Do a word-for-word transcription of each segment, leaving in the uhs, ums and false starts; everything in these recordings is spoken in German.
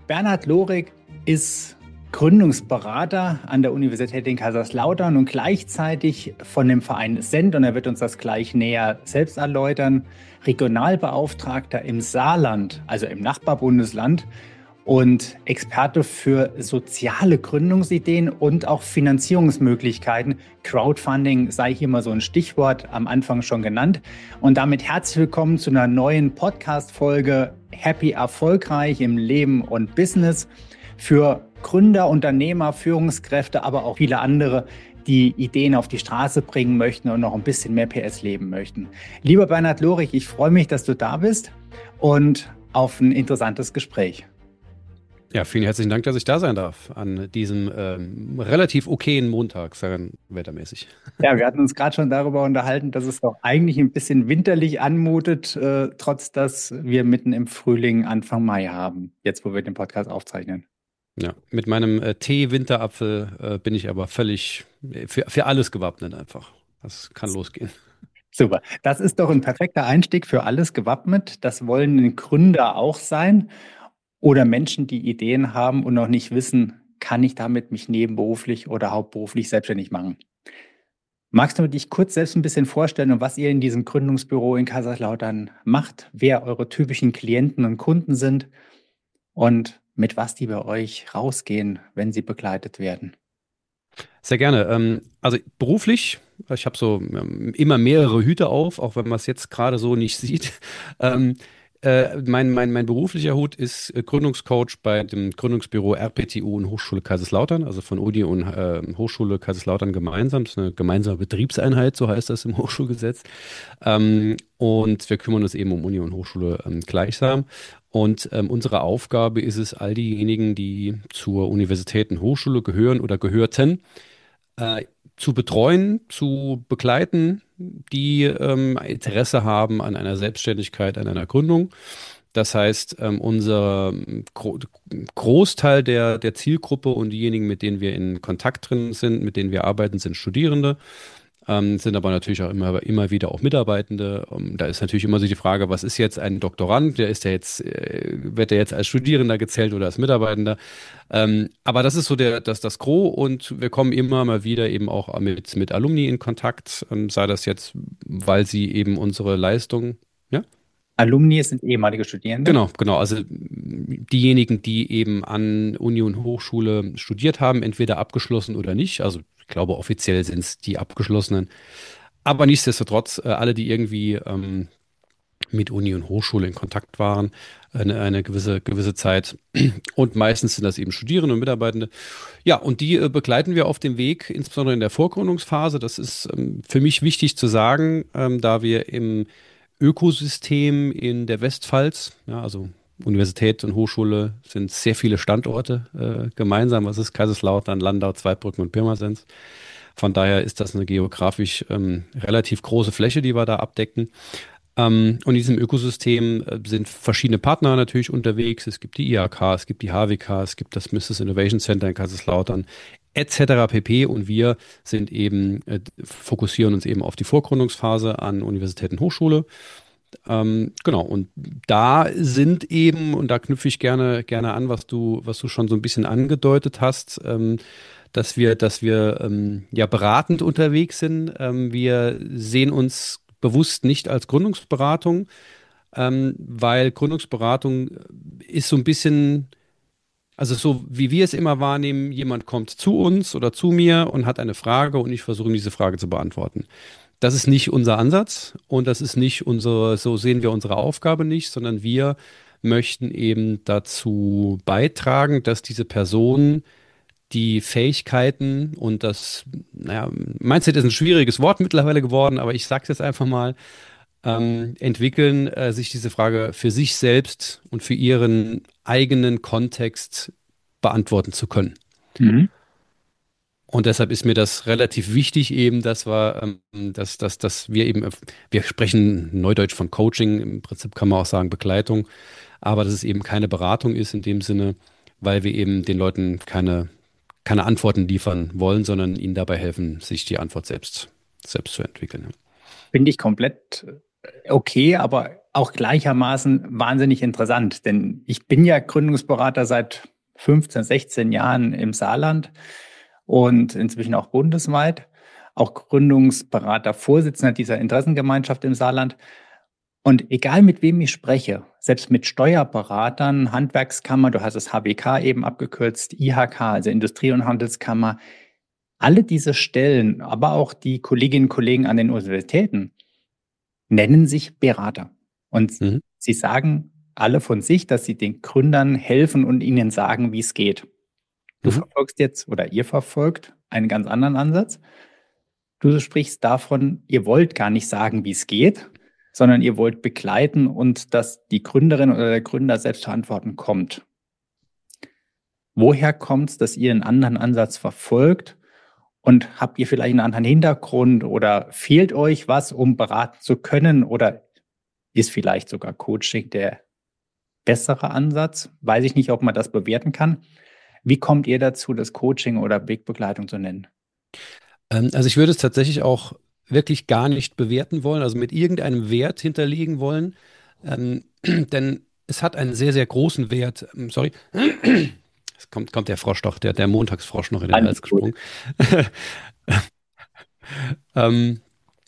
Bernhard Lorig ist Gründungsberater an der Universität in Kaiserslautern und gleichzeitig von dem Verein S E N D, und er wird uns das gleich näher selbst erläutern, Regionalbeauftragter im Saarland, also im Nachbarbundesland, und Experte für soziale Gründungsideen und auch Finanzierungsmöglichkeiten. Crowdfunding sei hier mal so ein Stichwort am Anfang schon genannt. Und damit herzlich willkommen zu einer neuen Podcast-Folge Happy Erfolgreich im Leben und Business für Gründer, Unternehmer, Führungskräfte, aber auch viele andere, die Ideen auf die Straße bringen möchten und noch ein bisschen mehr P S leben möchten. Lieber Bernhard Lorig, ich freue mich, dass du da bist und auf ein interessantes Gespräch. Ja, vielen herzlichen Dank, dass ich da sein darf an diesem ähm, relativ okayen Montag, sagen wettermäßig. Ja, wir hatten uns gerade schon darüber unterhalten, dass es doch eigentlich ein bisschen winterlich anmutet, äh, trotz dass wir mitten im Frühling Anfang Mai haben, jetzt wo wir den Podcast aufzeichnen. Ja, mit meinem äh, Tee-Winterapfel äh, bin ich aber völlig äh, für, für alles gewappnet einfach. Das kann losgehen. Super, das ist doch ein perfekter Einstieg für alles gewappnet. Das wollen Gründer auch sein. Oder Menschen, die Ideen haben und noch nicht wissen, kann ich damit mich nebenberuflich oder hauptberuflich selbstständig machen? Magst du dich kurz selbst ein bisschen vorstellen und was ihr in diesem Gründungsbüro in Kaiserslautern macht, wer eure typischen Klienten und Kunden sind und mit was die bei euch rausgehen, wenn sie begleitet werden? Sehr gerne. Ähm, also beruflich, ich habe so ähm, immer mehrere Hüte auf, auch wenn man es jetzt gerade so nicht sieht. Ähm, äh, mein, mein, mein beruflicher Hut ist äh, Gründungscoach bei dem Gründungsbüro R P T U und Hochschule Kaiserslautern, also von Uni und äh, Hochschule Kaiserslautern gemeinsam. Das ist eine gemeinsame Betriebseinheit, so heißt das im Hochschulgesetz. Ähm, und wir kümmern uns eben um Uni und Hochschule ähm, gleichsam. Und ähm, unsere Aufgabe ist es, all diejenigen, die zur Universität und Hochschule gehören oder gehörten, äh, zu betreuen, zu begleiten, die ähm, Interesse haben an einer Selbstständigkeit, an einer Gründung. Das heißt, ähm, unser Gro Großteil der, der Zielgruppe und diejenigen, mit denen wir in Kontakt drin sind, mit denen wir arbeiten, sind Studierende. Ähm, sind aber natürlich auch immer, immer wieder auch Mitarbeitende. Um, da ist natürlich immer so die Frage, was ist jetzt ein Doktorand? Der ist der jetzt, äh, wird der jetzt als Studierender gezählt oder als Mitarbeitender? Ähm, aber das ist so der, das, das Gros, und wir kommen immer mal wieder eben auch mit, mit Alumni in Kontakt, ähm, sei das jetzt, weil sie eben unsere Leistung, ja? Alumni sind ehemalige Studierende. Genau, genau. Also diejenigen, die eben an Uni und Hochschule studiert haben, entweder abgeschlossen oder nicht. Also ich glaube, offiziell sind es die Abgeschlossenen. Aber nichtsdestotrotz, äh, alle, die irgendwie ähm, mit Uni und Hochschule in Kontakt waren, eine, eine gewisse, gewisse Zeit. Und meistens sind das eben Studierende und Mitarbeitende. Ja, und die äh, begleiten wir auf dem Weg, insbesondere in der Vorgründungsphase. Das ist ähm, für mich wichtig zu sagen, ähm, da wir im Ökosystem in der Westpfalz, ja, also Universität und Hochschule sind sehr viele Standorte äh, gemeinsam. Was ist Kaiserslautern, Landau, Zweibrücken und Pirmasens? Von daher ist das eine geografisch ähm, relativ große Fläche, die wir da abdecken. Ähm, und in diesem Ökosystem äh, sind verschiedene Partner natürlich unterwegs. Es gibt die I H K, es gibt die H W K, es gibt das Business Innovation Center in Kaiserslautern et cetera pp. Und wir sind eben, äh, fokussieren uns eben auf die Vorgründungsphase an Universität und Hochschule. Ähm, genau, und da sind eben, und da knüpfe ich gerne, gerne an, was du, was du schon so ein bisschen angedeutet hast, ähm, dass wir, dass wir ähm, ja beratend unterwegs sind. Ähm, wir sehen uns bewusst nicht als Gründungsberatung, ähm, weil Gründungsberatung ist so ein bisschen, also so wie wir es immer wahrnehmen, jemand kommt zu uns oder zu mir und hat eine Frage und ich versuche ihm diese Frage zu beantworten. Das ist nicht unser Ansatz und das ist nicht unsere, so sehen wir unsere Aufgabe nicht, sondern wir möchten eben dazu beitragen, dass diese Person die Fähigkeiten und das, naja, Mindset ist ein schwieriges Wort mittlerweile geworden, aber ich sage es jetzt einfach mal, ähm, entwickeln, äh, sich diese Frage für sich selbst und für ihren eigenen Kontext beantworten zu können. Mhm. Und deshalb ist mir das relativ wichtig eben, dass wir, ähm, dass, dass, dass wir eben, wir sprechen neudeutsch von Coaching, im Prinzip kann man auch sagen Begleitung, aber dass es eben keine Beratung ist in dem Sinne, weil wir eben den Leuten keine, keine Antworten liefern wollen, sondern ihnen dabei helfen, sich die Antwort selbst, selbst zu entwickeln. Finde ich komplett okay, aber auch gleichermaßen wahnsinnig interessant, denn ich bin ja Gründungsberater seit fünfzehn, sechzehn Jahren im Saarland und inzwischen auch bundesweit, auch Gründungsberater, Vorsitzender dieser Interessengemeinschaft im Saarland. Und egal mit wem ich spreche, selbst mit Steuerberatern, Handwerkskammer, du hast das H W K eben abgekürzt, I H K, also Industrie- und Handelskammer, alle diese Stellen, aber auch die Kolleginnen und Kollegen an den Universitäten nennen sich Berater. Und Mhm. sie sagen alle von sich, dass sie den Gründern helfen und ihnen sagen, wie es geht. Du Mhm. verfolgst jetzt oder ihr verfolgt einen ganz anderen Ansatz. Du sprichst davon, ihr wollt gar nicht sagen, wie es geht, sondern ihr wollt begleiten und dass die Gründerin oder der Gründer selbst zur Antworten kommt. Woher kommt es, dass ihr einen anderen Ansatz verfolgt? Und habt ihr vielleicht einen anderen Hintergrund oder fehlt euch was, um beraten zu können? Oder ist vielleicht sogar Coaching der bessere Ansatz? Weiß ich nicht, ob man das bewerten kann. Wie kommt ihr dazu, das Coaching oder Wegbegleitung zu nennen? Ähm, also ich würde es tatsächlich auch wirklich gar nicht bewerten wollen, also mit irgendeinem Wert hinterlegen wollen, ähm, denn es hat einen sehr, sehr großen Wert. Ähm, sorry, es kommt, kommt der Frosch doch, der, der Montagsfrosch noch in den Alles Hals gut. gesprungen. ähm,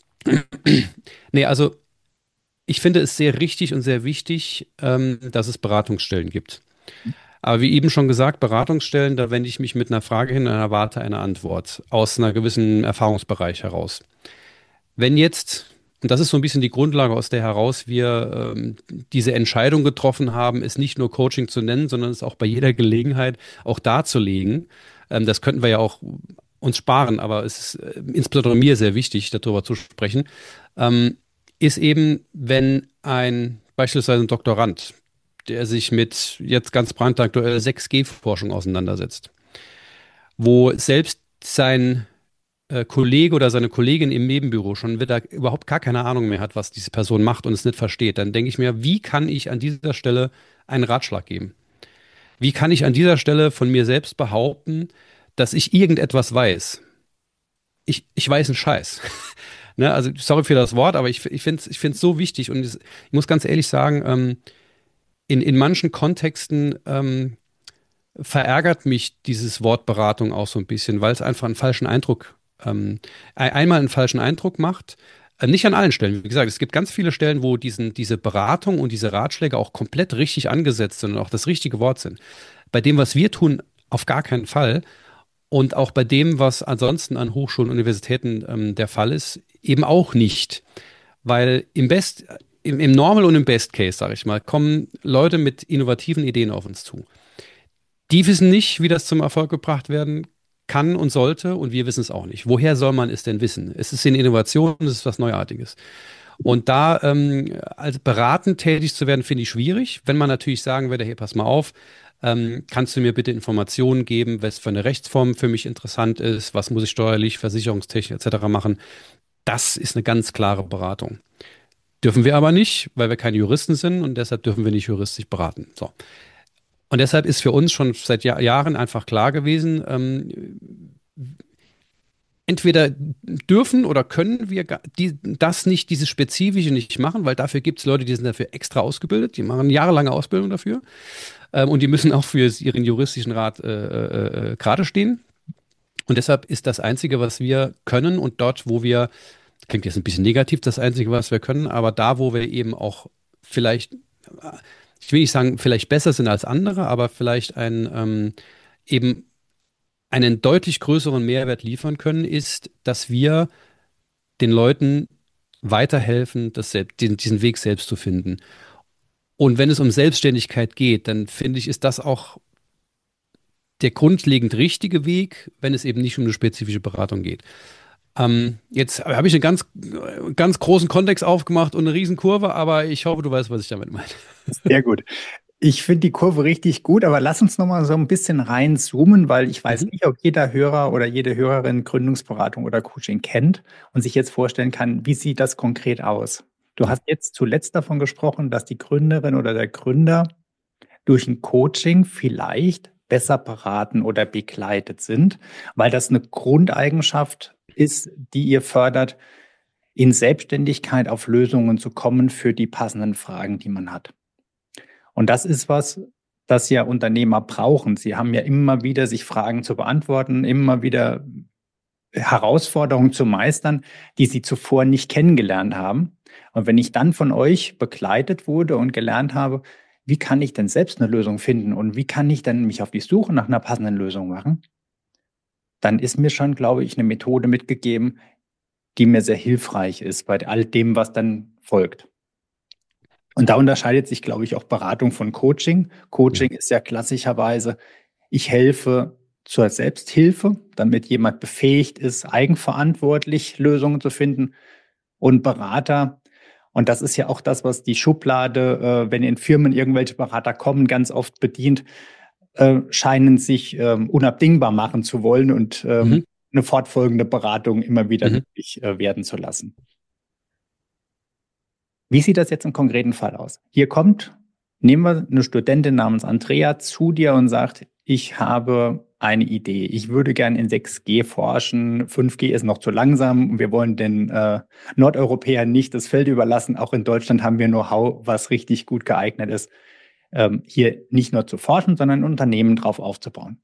nee, also ich finde es sehr richtig und sehr wichtig, ähm, dass es Beratungsstellen gibt. Aber wie eben schon gesagt, Beratungsstellen, da wende ich mich mit einer Frage hin und erwarte eine Antwort aus einer gewissen Erfahrungsbereich heraus. Wenn jetzt, und das ist so ein bisschen die Grundlage, aus der heraus wir ähm, diese Entscheidung getroffen haben, es nicht nur Coaching zu nennen, sondern es auch bei jeder Gelegenheit auch darzulegen. Ähm, das könnten wir ja auch uns sparen, aber es ist äh, insbesondere mir sehr wichtig, darüber zu sprechen, ähm, ist eben, wenn ein beispielsweise ein Doktorand, der sich mit jetzt ganz brandaktuell sechs G-Forschung auseinandersetzt, wo selbst sein äh, Kollege oder seine Kollegin im Nebenbüro schon wieder überhaupt gar keine Ahnung mehr hat, was diese Person macht und es nicht versteht, dann denke ich mir, wie kann ich an dieser Stelle einen Ratschlag geben? Wie kann ich an dieser Stelle von mir selbst behaupten, dass ich irgendetwas weiß? Ich, ich weiß einen Scheiß. Ne, also sorry für das Wort, aber ich, ich finde es ich find's so wichtig und es, ich muss ganz ehrlich sagen, ähm, in, in manchen Kontexten ähm, verärgert mich dieses Wort Beratung auch so ein bisschen, weil es einfach einen falschen Eindruck, ähm, ein- einmal einen falschen Eindruck macht. Äh, Nicht an allen Stellen. Wie gesagt, es gibt ganz viele Stellen, wo diesen, diese Beratung und diese Ratschläge auch komplett richtig angesetzt sind und auch das richtige Wort sind. Bei dem, was wir tun, auf gar keinen Fall. Und auch bei dem, was ansonsten an Hochschulen und Universitäten ähm, der Fall ist, eben auch nicht. Weil im Best, im, im Normal und im Best Case, sage ich mal, kommen Leute mit innovativen Ideen auf uns zu. Die wissen nicht, wie das zum Erfolg gebracht werden kann und sollte, und wir wissen es auch nicht. Woher soll man es denn wissen? Es ist eine Innovation, es ist was Neuartiges. Und da ähm, als beratend tätig zu werden, finde ich schwierig. Wenn man natürlich sagen würde, hey, pass mal auf, ähm, kannst du mir bitte Informationen geben, was für eine Rechtsform für mich interessant ist, was muss ich steuerlich, versicherungstechnisch et cetera machen. Das ist eine ganz klare Beratung. Dürfen wir aber nicht, weil wir keine Juristen sind und deshalb dürfen wir nicht juristisch beraten. So. Und deshalb ist für uns schon seit Jahr, Jahren einfach klar gewesen, ähm, entweder dürfen oder können wir ga- die, das nicht, dieses Spezifische nicht machen, weil dafür gibt es Leute, die sind dafür extra ausgebildet, die machen jahrelange Ausbildung dafür ähm, und die müssen auch für ihren juristischen Rat äh, äh, äh, gerade stehen. Und deshalb ist das Einzige, was wir können und dort, wo wir, klingt jetzt ein bisschen negativ, das Einzige, was wir können, aber da, wo wir eben auch vielleicht, ich will nicht sagen, vielleicht besser sind als andere, aber vielleicht ein ähm, eben einen deutlich größeren Mehrwert liefern können, ist, dass wir den Leuten weiterhelfen, das selbst, den, diesen Weg selbst zu finden. Und wenn es um Selbstständigkeit geht, dann finde ich, ist das auch der grundlegend richtige Weg, wenn es eben nicht um eine spezifische Beratung geht. Ähm, jetzt habe ich einen ganz, ganz großen Kontext aufgemacht und eine Riesenkurve, aber ich hoffe, du weißt, was ich damit meine. Sehr gut. Ich finde die Kurve richtig gut, aber lass uns noch mal so ein bisschen reinzoomen, weil ich weiß Mhm. nicht, ob jeder Hörer oder jede Hörerin Gründungsberatung oder Coaching kennt und sich jetzt vorstellen kann, wie sieht das konkret aus? Du Ja. hast jetzt zuletzt davon gesprochen, dass die Gründerin oder der Gründer durch ein Coaching vielleicht besser beraten oder begleitet sind, weil das eine Grundeigenschaft ist, die ihr fördert. in Selbstständigkeit auf Lösungen zu kommen für die passenden Fragen, die man hat. Und das ist was, das ja Unternehmer brauchen. Sie haben ja immer wieder sich Fragen zu beantworten, immer wieder Herausforderungen zu meistern, die sie zuvor nicht kennengelernt haben. Und wenn ich dann von euch begleitet wurde und gelernt habe, wie kann ich denn selbst eine Lösung finden und wie kann ich dann mich auf die Suche nach einer passenden Lösung machen, dann ist mir schon, glaube ich, eine Methode mitgegeben, die mir sehr hilfreich ist bei all dem, was dann folgt. Und da unterscheidet sich, glaube ich, auch Beratung von Coaching. Coaching Ja. ist ja klassischerweise, ich helfe zur Selbsthilfe, damit jemand befähigt ist, eigenverantwortlich Lösungen zu finden. Und Berater, und das ist ja auch das, was die Schublade, äh, wenn in Firmen irgendwelche Berater kommen, ganz oft bedient, äh, scheinen sich ähm, unabdingbar machen zu wollen und ähm, Mhm. eine fortfolgende Beratung immer wieder Mhm. nötig äh, werden zu lassen. Wie sieht das jetzt im konkreten Fall aus? Hier kommt, nehmen wir eine Studentin namens Andrea zu dir und sagt, ich habe eine Idee. Ich würde gern in sechs G forschen. fünf G ist noch zu langsam. Wir wollen den äh, Nordeuropäern nicht das Feld überlassen. Auch in Deutschland haben wir Know-how, was richtig gut geeignet ist, ähm, hier nicht nur zu forschen, sondern ein Unternehmen drauf aufzubauen.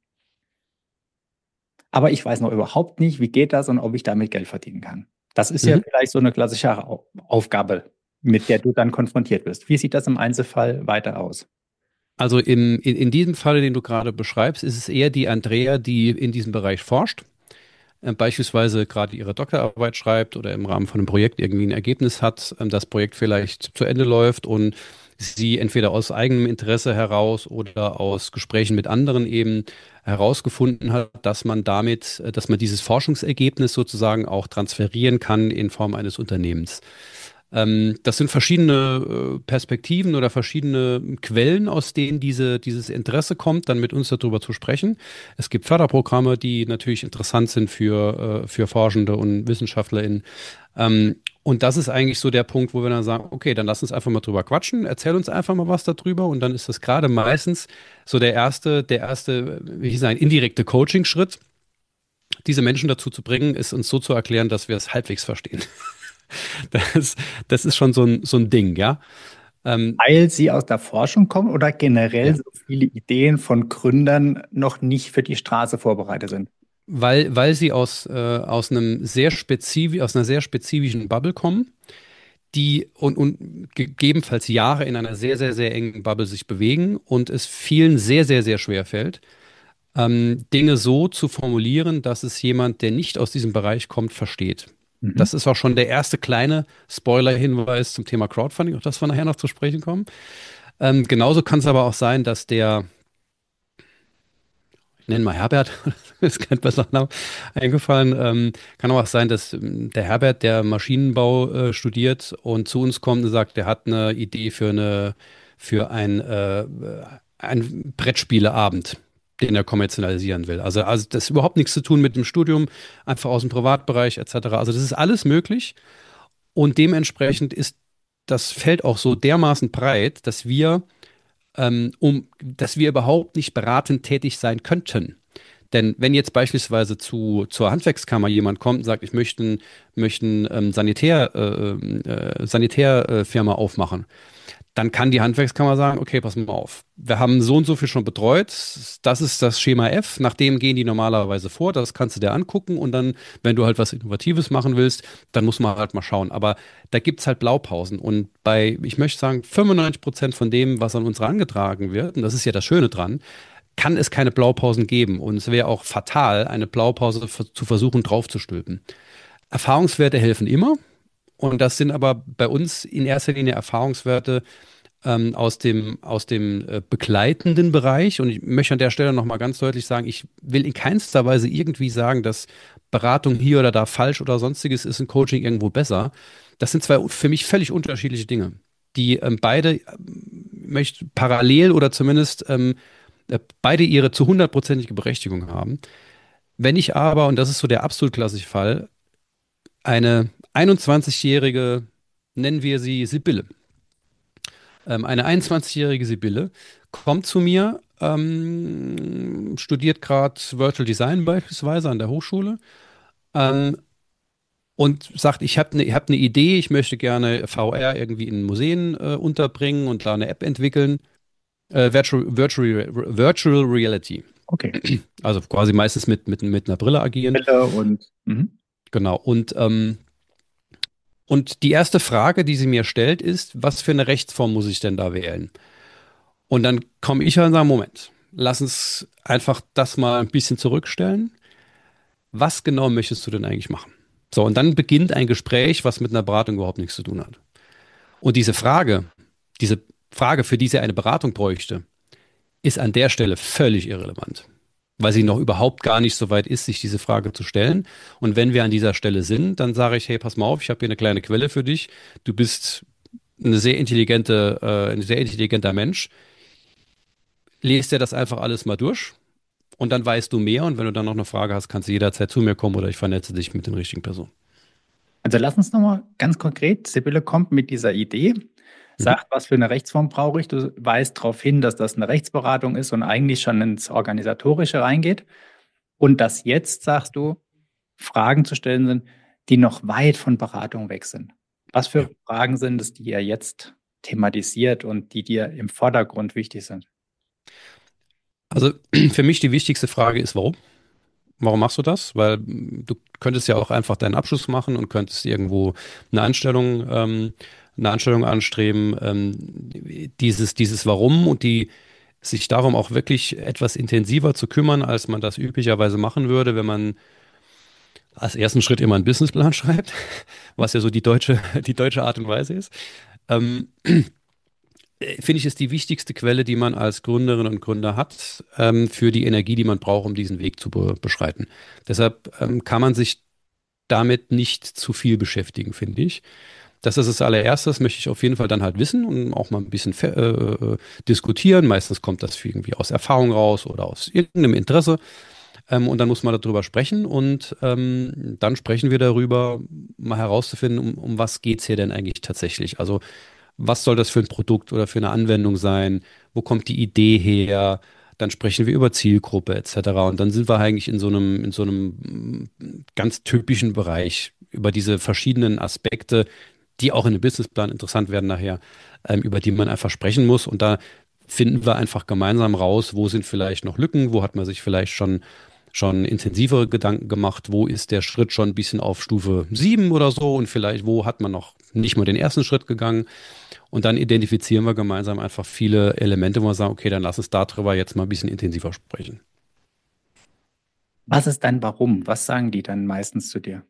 Aber ich weiß noch überhaupt nicht, wie geht das und ob ich damit Geld verdienen kann. Das ist ja Mhm. vielleicht so eine klassische Au- Aufgabe, mit der du dann konfrontiert wirst. Wie sieht das im Einzelfall weiter aus? Also im, in, in diesem Fall, den du gerade beschreibst, ist es eher die Andrea, die in diesem Bereich forscht, äh, beispielsweise gerade ihre Doktorarbeit schreibt oder im Rahmen von einem Projekt irgendwie ein Ergebnis hat, ähm, das Projekt vielleicht zu Ende läuft und sie entweder aus eigenem Interesse heraus oder aus Gesprächen mit anderen eben herausgefunden hat, dass man damit, äh, dass man dieses Forschungsergebnis sozusagen auch transferieren kann in Form eines Unternehmens. Ähm, das sind verschiedene äh, Perspektiven oder verschiedene Quellen, aus denen diese, dieses Interesse kommt, dann mit uns darüber zu sprechen. Es gibt Förderprogramme, die natürlich interessant sind für, äh, für Forschende und WissenschaftlerInnen. Ähm, und das ist eigentlich so der Punkt, wo wir dann sagen, okay, dann lass uns einfach mal drüber quatschen, erzähl uns einfach mal was darüber und dann ist das gerade meistens so der erste, der erste, wie ich sagen, indirekte Coaching-Schritt, diese Menschen dazu zu bringen, es uns so zu erklären, dass wir es halbwegs verstehen. Das, das ist schon so ein, so ein Ding, ja. Ähm, Weil sie aus der Forschung kommen oder generell ja. so viele Ideen von Gründern noch nicht für die Straße vorbereitet sind? Weil, weil sie aus, äh, aus einem sehr spezifisch, aus einer sehr spezifischen Bubble kommen, die und, und gegebenenfalls Jahre in einer sehr, sehr, sehr engen Bubble sich bewegen und es vielen sehr, sehr, sehr schwer fällt, ähm, Dinge so zu formulieren, dass es jemand, der nicht aus diesem Bereich kommt, versteht. Mhm. Das ist auch schon der erste kleine Spoiler-Hinweis zum Thema Crowdfunding, auf das wir nachher noch zu sprechen kommen. Ähm, genauso kann es aber auch sein, dass der, ich nenne mal Herbert, ist kein besserer Name eingefallen, ähm, kann auch sein, dass ähm, der Herbert, der Maschinenbau äh, studiert und zu uns kommt und sagt, der hat eine Idee für eine, für ein, äh, ein Brettspieleabend, den er kommerzialisieren will. Also, also das ist überhaupt nichts zu tun mit dem Studium, einfach aus dem Privatbereich et cetera. Also das ist alles möglich und dementsprechend ist das Feld auch so dermaßen breit, dass wir ähm, um, dass wir überhaupt nicht beratend tätig sein könnten. Denn wenn jetzt beispielsweise zu, zur Handwerkskammer jemand kommt und sagt, ich möchte, ein- möchte ein, ähm, Sanitär, äh, äh, Sanitärfirma aufmachen, dann kann die Handwerkskammer sagen, okay, pass mal auf. Wir haben so und so viel schon betreut. Das ist das Schema F. Nach dem gehen die normalerweise vor. Das kannst du dir angucken. Und dann, wenn du halt was Innovatives machen willst, dann muss man halt mal schauen. Aber da gibt's halt Blaupausen. Und bei, ich möchte sagen, fünfundneunzig Prozent von dem, was an uns herangetragen wird, und das ist ja das Schöne dran, kann es keine Blaupausen geben. Und es wäre auch fatal, eine Blaupause f- zu versuchen draufzustülpen. Erfahrungswerte helfen immer. Und das sind aber bei uns in erster Linie Erfahrungswerte, ähm, aus dem, aus dem äh, begleitenden Bereich. Und ich möchte an der Stelle nochmal ganz deutlich sagen, ich will in keinster Weise irgendwie sagen, dass Beratung hier oder da falsch oder sonstiges ist, ein Coaching irgendwo besser. Das sind zwei für mich völlig unterschiedliche Dinge, die ähm, beide ähm, möchte parallel oder zumindest ähm, äh, beide ihre zu hundertprozentige Berechtigung haben. Wenn ich aber, und das ist so der absolut klassische Fall, eine einundzwanzigjährige, nennen wir sie Sibylle, ähm, eine einundzwanzigjährige Sibylle kommt zu mir, ähm, studiert gerade Virtual Design beispielsweise an der Hochschule, ähm, und sagt, ich habe eine hab ne Idee, ich möchte gerne V R irgendwie in Museen äh, unterbringen und da eine App entwickeln. Äh, Virtual, Virtual, Virtual Reality. Okay. Also quasi meistens mit, mit, mit einer Brille agierend. Brille und mhm. Genau. Und, ähm, und die erste Frage, die sie mir stellt, ist, was für eine Rechtsform muss ich denn da wählen? Und dann komme ich und sage, Moment, lass uns einfach das mal ein bisschen zurückstellen. Was genau möchtest du denn eigentlich machen? So, und dann beginnt ein Gespräch, was mit einer Beratung überhaupt nichts zu tun hat. Und diese Frage, diese Frage, für die sie eine Beratung bräuchte, ist an der Stelle völlig irrelevant, weil sie noch überhaupt gar nicht so weit ist, sich diese Frage zu stellen. Und wenn wir an dieser Stelle sind, dann sage ich, hey, pass mal auf, ich habe hier eine kleine Quelle für dich. Du bist eine sehr intelligente, äh, ein sehr intelligenter Mensch. Lest dir das einfach alles mal durch und dann weißt du mehr. Und wenn du dann noch eine Frage hast, kannst du jederzeit zu mir kommen oder ich vernetze dich mit den richtigen Personen. Also lass uns nochmal ganz konkret. Sibylle kommt mit dieser Idee, Mhm. sagt, was für eine Rechtsform brauche ich. Du weist darauf hin, dass das eine Rechtsberatung ist und eigentlich schon ins Organisatorische reingeht. Und dass jetzt, sagst du, Fragen zu stellen sind, die noch weit von Beratung weg sind. Was Ja. für Fragen sind es, die ihr jetzt thematisiert und die dir im Vordergrund wichtig sind? Also für mich die wichtigste Frage ist, warum? Warum machst du das? Weil mm, du könntest ja auch einfach deinen Abschluss machen und könntest irgendwo eine Anstellung, ähm, eine Anstellung anstreben. Ähm, dieses, dieses Warum und die sich darum auch wirklich etwas intensiver zu kümmern, als man das üblicherweise machen würde, wenn man als ersten Schritt immer einen Businessplan schreibt, was ja so die deutsche, die deutsche Art und Weise ist. Ähm, Finde ich, ist die wichtigste Quelle, die man als Gründerin und Gründer hat, ähm, für die Energie, die man braucht, um diesen Weg zu be beschreiten. Deshalb ähm, kann man sich damit nicht zu viel beschäftigen, finde ich. Das ist das allererstes, möchte ich auf jeden Fall dann halt wissen und auch mal ein bisschen äh, äh, diskutieren. Meistens kommt das irgendwie aus Erfahrung raus oder aus irgendeinem Interesse. Ähm, und dann muss man darüber sprechen und ähm, dann sprechen wir darüber, mal herauszufinden, um, um was geht es hier denn eigentlich tatsächlich. Also was soll das für ein Produkt oder für eine Anwendung sein? Wo kommt die Idee her? Dann sprechen wir über Zielgruppe et cetera. Und dann sind wir eigentlich in so einem, in so einem mm, ganz typischen Bereich über diese verschiedenen Aspekte, die auch in dem Businessplan interessant werden nachher, ähm, über die man einfach sprechen muss. Und da finden wir einfach gemeinsam raus, wo sind vielleicht noch Lücken, wo hat man sich vielleicht schon schon intensivere Gedanken gemacht, wo ist der Schritt schon ein bisschen auf Stufe sieben oder so und vielleicht wo hat man noch nicht mal den ersten Schritt gegangen. Und dann identifizieren wir gemeinsam einfach viele Elemente, wo wir sagen, okay, dann lass uns darüber jetzt mal ein bisschen intensiver sprechen. Was ist dein Warum? Was sagen die dann meistens zu dir?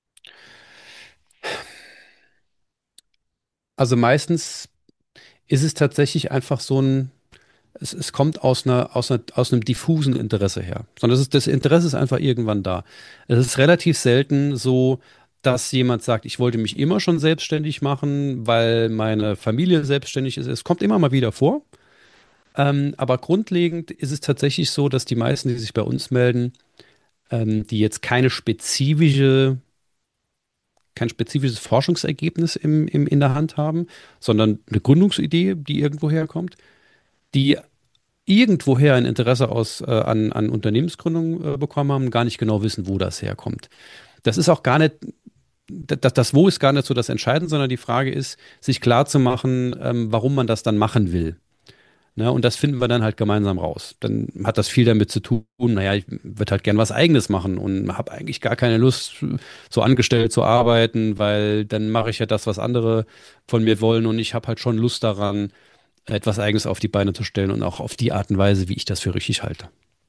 Also meistens ist es tatsächlich einfach so ein, es, es kommt aus einer, aus einer, aus einem diffusen Interesse her. Sondern das ist, das Interesse ist einfach irgendwann da. Es ist relativ selten so, dass jemand sagt, ich wollte mich immer schon selbstständig machen, weil meine Familie selbstständig ist. Es kommt immer mal wieder vor. Ähm, aber grundlegend ist es tatsächlich so, dass die meisten, die sich bei uns melden, ähm, die jetzt keine spezifische, kein spezifisches Forschungsergebnis im, im, in der Hand haben, sondern eine Gründungsidee, die irgendwo herkommt, die irgendwoher ein Interesse aus, äh, an, an Unternehmensgründung äh, bekommen haben, gar nicht genau wissen, wo das herkommt. Das ist auch gar nicht, das, das Wo ist gar nicht so das Entscheidende, sondern die Frage ist, sich klar zu machen, ähm, warum man das dann machen will. Ne, und das finden wir dann halt gemeinsam raus. Dann hat das viel damit zu tun, naja, ich würde halt gern was Eigenes machen und habe eigentlich gar keine Lust, so angestellt zu arbeiten, weil dann mache ich ja das, was andere von mir wollen und ich habe halt schon Lust daran, etwas Eigenes auf die Beine zu stellen und auch auf die Art und Weise, wie ich das für richtig halte.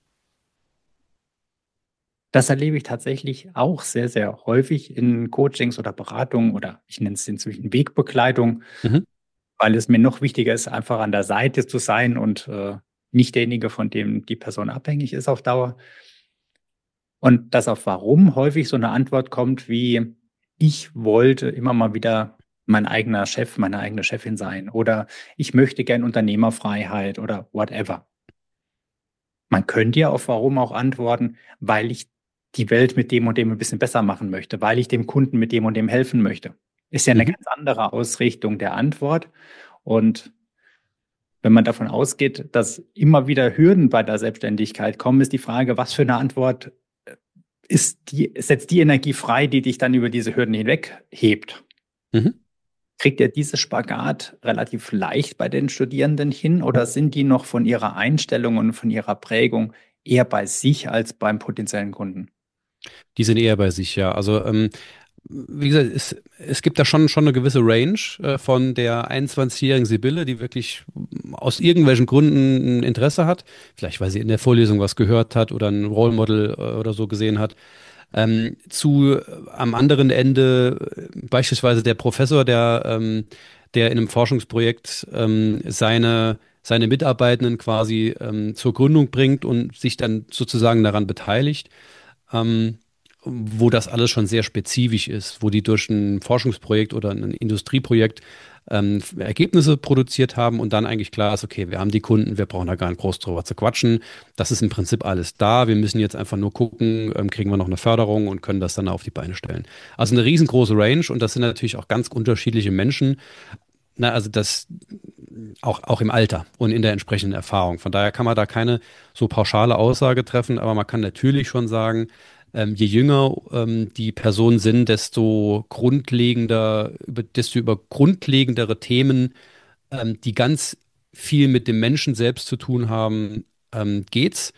Das erlebe ich tatsächlich auch sehr, sehr häufig in Coachings oder Beratungen oder ich nenne es inzwischen Wegbegleitung, Mhm. weil es mir noch wichtiger ist, einfach an der Seite zu sein und äh, nicht derjenige, von dem die Person abhängig ist auf Dauer. Und dass auf Warum häufig so eine Antwort kommt wie, ich wollte immer mal wieder mein eigener Chef, meine eigene Chefin sein oder ich möchte gern Unternehmerfreiheit oder whatever. Man könnte ja auf Warum auch antworten, weil ich die Welt mit dem und dem ein bisschen besser machen möchte, weil ich dem Kunden mit dem und dem helfen möchte. Ist ja eine Mhm. ganz andere Ausrichtung der Antwort. Und wenn man davon ausgeht, dass immer wieder Hürden bei der Selbstständigkeit kommen, ist die Frage, was für eine Antwort ist die, setzt die Energie frei, die dich dann über diese Hürden hinweg hebt. Mhm. Kriegt ihr dieses Spagat relativ leicht bei den Studierenden hin oder sind die noch von ihrer Einstellung und von ihrer Prägung eher bei sich als beim potenziellen Kunden? Die sind eher bei sich, ja. Also, ähm, wie gesagt, es, es gibt da schon, schon eine gewisse Range äh, von der einundzwanzigjährigen Sibylle, die wirklich aus irgendwelchen Gründen ein Interesse hat, vielleicht weil sie in der Vorlesung was gehört hat oder ein Role Model äh, oder so gesehen hat, ähm, zu äh, am anderen Ende äh, beispielsweise der Professor, der, ähm, der in einem Forschungsprojekt ähm, seine, seine Mitarbeitenden quasi ähm, zur Gründung bringt und sich dann sozusagen daran beteiligt. Ähm, wo das alles schon sehr spezifisch ist, wo die durch ein Forschungsprojekt oder ein Industrieprojekt ähm, Ergebnisse produziert haben und dann eigentlich klar ist, okay, wir haben die Kunden, wir brauchen da gar nicht groß drüber zu quatschen. Das ist im Prinzip alles da. Wir müssen jetzt einfach nur gucken, ähm, kriegen wir noch eine Förderung und können das dann auf die Beine stellen. Also eine riesengroße Range und das sind natürlich auch ganz unterschiedliche Menschen. Na, also das auch, auch im Alter und in der entsprechenden Erfahrung. Von daher kann man da keine so pauschale Aussage treffen, aber man kann natürlich schon sagen, ähm, je jünger ähm, die Personen sind, desto grundlegender, über, desto über grundlegendere Themen, ähm, die ganz viel mit dem Menschen selbst zu tun haben, ähm, geht's.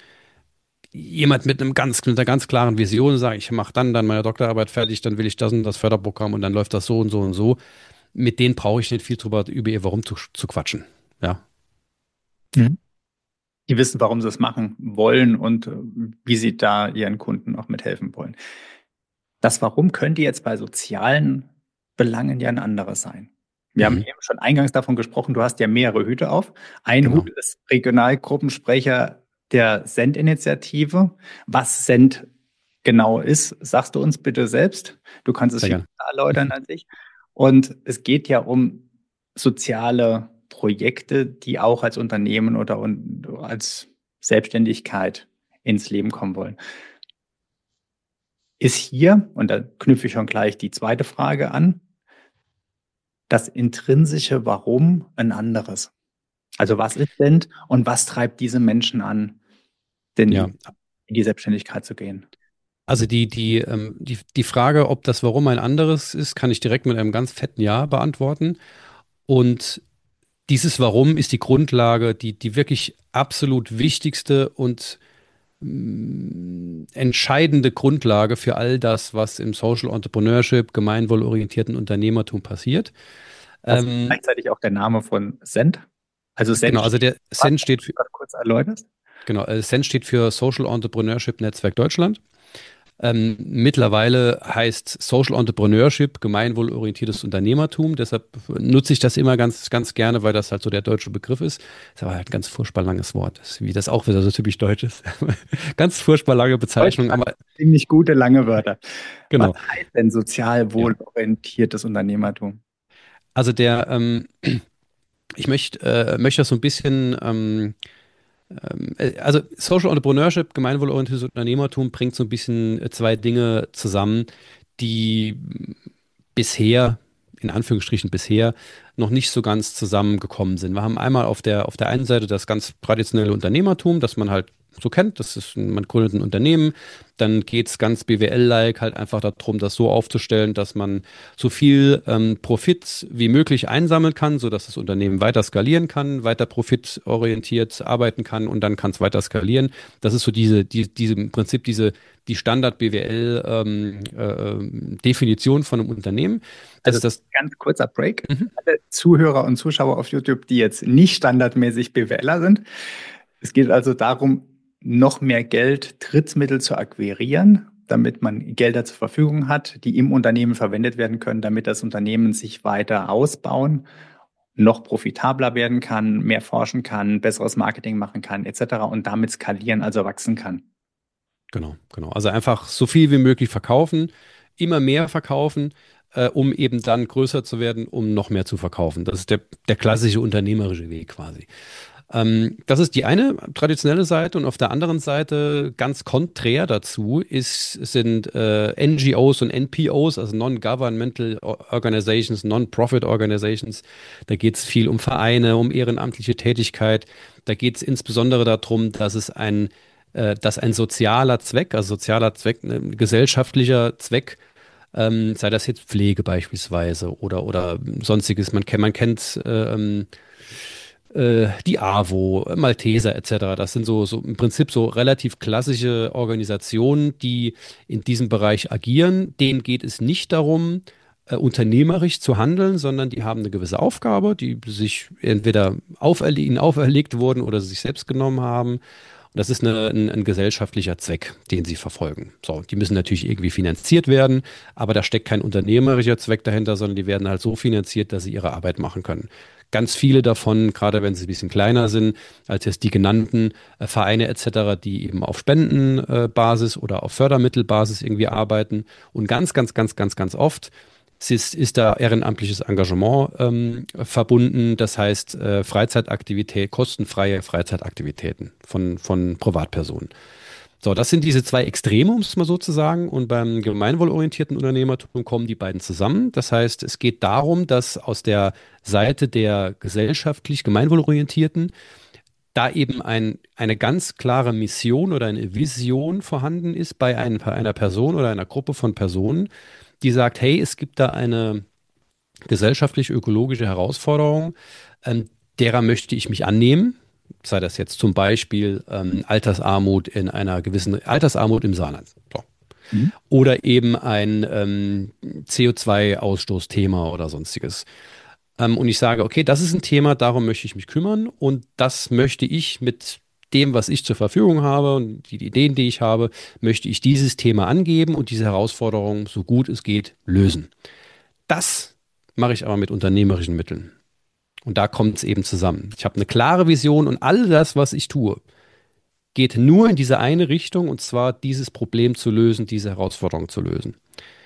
Jemand mit einem ganz, mit einer ganz klaren Vision sagt, ich mache dann, dann meine Doktorarbeit fertig, dann will ich das und das Förderprogramm und dann läuft das so und so und so. Mit denen brauche ich nicht viel drüber, über ihr Warum zu, zu quatschen. Ja. Mhm. Die wissen, warum sie es machen wollen und äh, wie sie da ihren Kunden auch mithelfen wollen. Das Warum könnte jetzt bei sozialen Belangen ja ein anderes sein. Wir haben Mhm. eben schon eingangs davon gesprochen, du hast ja mehrere Hüte auf. Ein Genau. Hut ist Regionalgruppensprecher der Send-Initiative. Was Send genau ist, sagst du uns bitte selbst. Du kannst es Sehr viel gerne. besser erläutern als ich. Und es geht ja um soziale Projekte, die auch als Unternehmen oder un- als Selbstständigkeit ins Leben kommen wollen. Ist hier, und da knüpfe ich schon gleich die zweite Frage an, das intrinsische Warum ein anderes? Also was ist denn und was treibt diese Menschen an, denn Ja. in die Selbstständigkeit zu gehen? Also die, die, ähm, die, die Frage, ob das Warum ein anderes ist, kann ich direkt mit einem ganz fetten Ja beantworten. Und dieses Warum ist die Grundlage, die, die wirklich absolut wichtigste und mh, entscheidende Grundlage für all das, was im Social Entrepreneurship, gemeinwohlorientierten Unternehmertum passiert. Das ist Ähm, gleichzeitig auch der Name von Send. Also genau, Send also steht der für was, SEN wenn du steht das für, gerade kurz erläuterst. genau, äh, SEN steht für Social Entrepreneurship Netzwerk Deutschland. Ähm, mittlerweile heißt Social Entrepreneurship gemeinwohlorientiertes Unternehmertum. Deshalb nutze ich das immer ganz, ganz gerne, weil das halt so der deutsche Begriff ist. Ist aber halt ein ganz furchtbar langes Wort, wie das auch wieder so typisch deutsch ist. Ganz furchtbar lange Bezeichnung, Deutschland aber hat ziemlich gute lange Wörter. Was genau. heißt denn sozial Ja. wohlorientiertes Unternehmertum? Also der, ähm, ich möchte, äh, möchte das so ein bisschen, ähm, ähm, äh, also Social Entrepreneurship, gemeinwohlorientiertes Unternehmertum bringt so ein bisschen äh, zwei Dinge zusammen, die bisher, in Anführungsstrichen bisher, noch nicht so ganz zusammengekommen sind. Wir haben einmal auf der, auf der einen Seite das ganz traditionelle Unternehmertum, das man halt so kennt. Das ist, man gründet ein Unternehmen, dann geht es ganz B W L-like halt einfach darum, das so aufzustellen, dass man so viel ähm, Profit wie möglich einsammeln kann, sodass das Unternehmen weiter skalieren kann, weiter profitorientiert arbeiten kann und dann kann es weiter skalieren. Das ist so diese, die, diese im Prinzip diese die Standard-B W L-Definition von einem Unternehmen. Das Also ist das. ganz kurzer Break. Mhm. Alle Zuhörer und Zuschauer auf YouTube, die jetzt nicht standardmäßig BWLer sind. Es geht also darum, noch mehr Geld, Drittmittel zu akquirieren, damit man Gelder zur Verfügung hat, die im Unternehmen verwendet werden können, damit das Unternehmen sich weiter ausbauen, noch profitabler werden kann, mehr forschen kann, besseres Marketing machen kann, et cetera und damit skalieren, also wachsen kann. Genau, genau. Also einfach so viel wie möglich verkaufen, immer mehr verkaufen, äh, um eben dann größer zu werden, um noch mehr zu verkaufen. Das ist der, der klassische unternehmerische Weg quasi. Ähm, das ist die eine traditionelle Seite und auf der anderen Seite ganz konträr dazu ist, sind äh, N G Os und N P Os, also Non-Governmental Organizations, Non-Profit Organizations. Da geht es viel um Vereine, um ehrenamtliche Tätigkeit. Da geht es insbesondere darum, dass es ein äh, dass ein sozialer Zweck, also sozialer Zweck, ein gesellschaftlicher Zweck, ähm, sei das jetzt Pflege beispielsweise oder, oder sonstiges, man kennt, man kennt ähm, äh, die AWO, Malteser et cetera. Das sind so, so im Prinzip so relativ klassische Organisationen, die in diesem Bereich agieren. Denen geht es nicht darum, äh, unternehmerisch zu handeln, sondern die haben eine gewisse Aufgabe, die sich entweder auferle ihnen auferlegt wurden oder sie sich selbst genommen haben. Und das ist eine, ein, ein gesellschaftlicher Zweck, den sie verfolgen. So, die müssen natürlich irgendwie finanziert werden, aber da steckt kein unternehmerischer Zweck dahinter, sondern die werden halt so finanziert, dass sie ihre Arbeit machen können. Ganz viele davon, gerade wenn sie ein bisschen kleiner sind, als jetzt die genannten äh, Vereine et cetera, die eben auf Spendenbasis äh, oder auf Fördermittelbasis irgendwie arbeiten. Und ganz, ganz, ganz, ganz, ganz oft ist, ist da ehrenamtliches Engagement ähm, verbunden. Das heißt, äh, Freizeitaktivität, kostenfreie Freizeitaktivitäten von, von Privatpersonen. So, das sind diese zwei Extreme, um es mal so zu sagen. Und beim gemeinwohlorientierten Unternehmertum kommen die beiden zusammen. Das heißt, es geht darum, dass aus der Seite der gesellschaftlich gemeinwohlorientierten da eben ein, eine ganz klare Mission oder eine Vision vorhanden ist bei, ein, bei einer Person oder einer Gruppe von Personen, die sagt, hey, es gibt da eine gesellschaftlich-ökologische Herausforderung, ähm, derer möchte ich mich annehmen. Sei das jetzt zum Beispiel ähm, Altersarmut in einer gewissen Altersarmut im Saarland. So. Mhm. Oder eben ein ähm, C O zwei Ausstoßthema oder sonstiges. Ähm, und ich sage, okay, das ist ein Thema, darum möchte ich mich kümmern und das möchte ich mit dem, was ich zur Verfügung habe und die Ideen, die ich habe, möchte ich dieses Thema angeben und diese Herausforderung so gut es geht lösen. Das mache ich aber mit unternehmerischen Mitteln. Und da kommt es eben zusammen. Ich habe eine klare Vision und all das, was ich tue, geht nur in diese eine Richtung, und zwar dieses Problem zu lösen, diese Herausforderung zu lösen.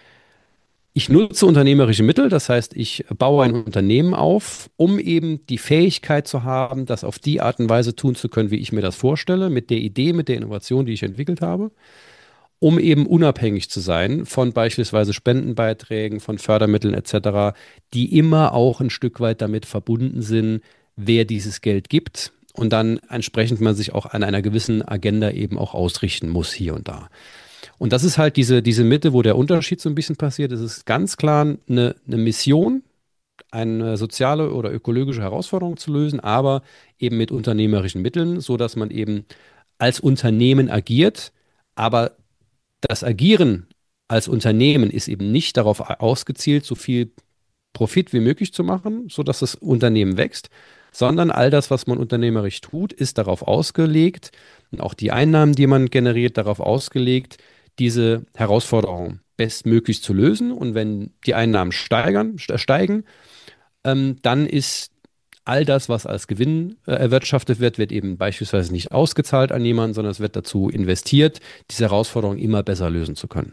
Ich nutze unternehmerische Mittel, das heißt, ich baue ein Unternehmen auf, um eben die Fähigkeit zu haben, das auf die Art und Weise tun zu können, wie ich mir das vorstelle, mit der Idee, mit der Innovation, die ich entwickelt habe, um eben unabhängig zu sein von beispielsweise Spendenbeiträgen, von Fördermitteln et cetera, die immer auch ein Stück weit damit verbunden sind, wer dieses Geld gibt und dann entsprechend man sich auch an einer gewissen Agenda eben auch ausrichten muss hier und da. Und das ist halt diese, diese Mitte, wo der Unterschied so ein bisschen passiert. Es ist ganz klar eine, eine Mission, eine soziale oder ökologische Herausforderung zu lösen, aber eben mit unternehmerischen Mitteln, so dass man eben als Unternehmen agiert, aber das Agieren als Unternehmen ist eben nicht darauf ausgezielt, so viel Profit wie möglich zu machen, sodass das Unternehmen wächst, sondern all das, was man unternehmerisch tut, ist darauf ausgelegt und auch die Einnahmen, die man generiert, darauf ausgelegt, diese Herausforderung bestmöglich zu lösen. Und wenn die Einnahmen steigern, steigen, ähm, dann ist all das, was als Gewinn äh, erwirtschaftet wird, wird eben beispielsweise nicht ausgezahlt an jemanden, sondern es wird dazu investiert, diese Herausforderung immer besser lösen zu können.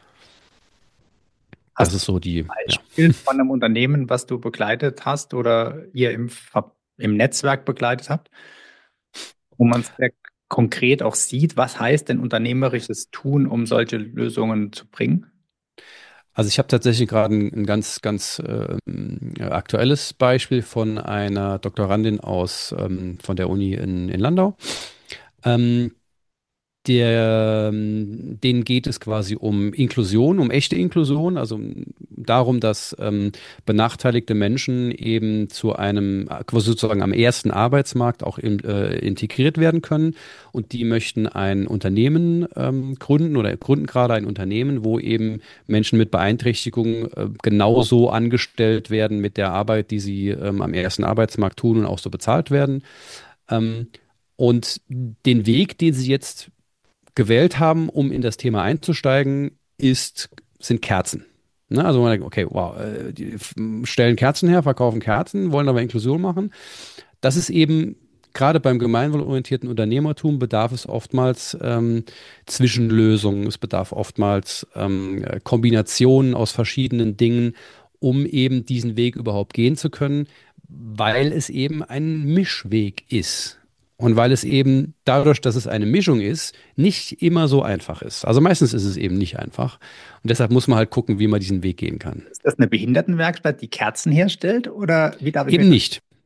Das Hast ist so die, du ein ja. Beispiel von einem Unternehmen, was du begleitet hast oder ihr im, Ver- im Netzwerk begleitet habt, wo man es sehr konkret auch sieht, was heißt denn unternehmerisches Tun, um solche Lösungen zu bringen? Also ich habe tatsächlich gerade ein, ein ganz, ganz ähm, ja, aktuelles Beispiel von einer Doktorandin aus ähm, von der Uni in, in Landau. Ähm, Der, ähm, denen geht es quasi um Inklusion, um echte Inklusion, also darum, dass ähm, benachteiligte Menschen eben zu einem, äh, quasi sozusagen am ersten Arbeitsmarkt auch in, äh, integriert werden können. Und die möchten ein Unternehmen ähm, gründen oder gründen gerade ein Unternehmen, wo eben Menschen mit Beeinträchtigungen äh, genauso angestellt werden mit der Arbeit, die sie ähm, am ersten Arbeitsmarkt tun und auch so bezahlt werden. Ähm, und den Weg, den sie jetzt gewählt haben, um in das Thema einzusteigen, ist, sind Kerzen. Ne? Also man denkt, okay, wow, äh, die f- stellen Kerzen her, verkaufen Kerzen, wollen aber Inklusion machen. Das ist eben, gerade beim gemeinwohlorientierten Unternehmertum bedarf es oftmals ähm, Zwischenlösungen, es bedarf oftmals ähm, Kombinationen aus verschiedenen Dingen, um eben diesen Weg überhaupt gehen zu können, weil es eben ein Mischweg ist. Und weil es eben dadurch, dass es eine Mischung ist, nicht immer so einfach ist. Also meistens ist es eben nicht einfach. Und deshalb muss man halt gucken, wie man diesen Weg gehen kann. Ist das eine Behindertenwerkstatt, die Kerzen herstellt oder wie darf ich mir Eben das? nicht.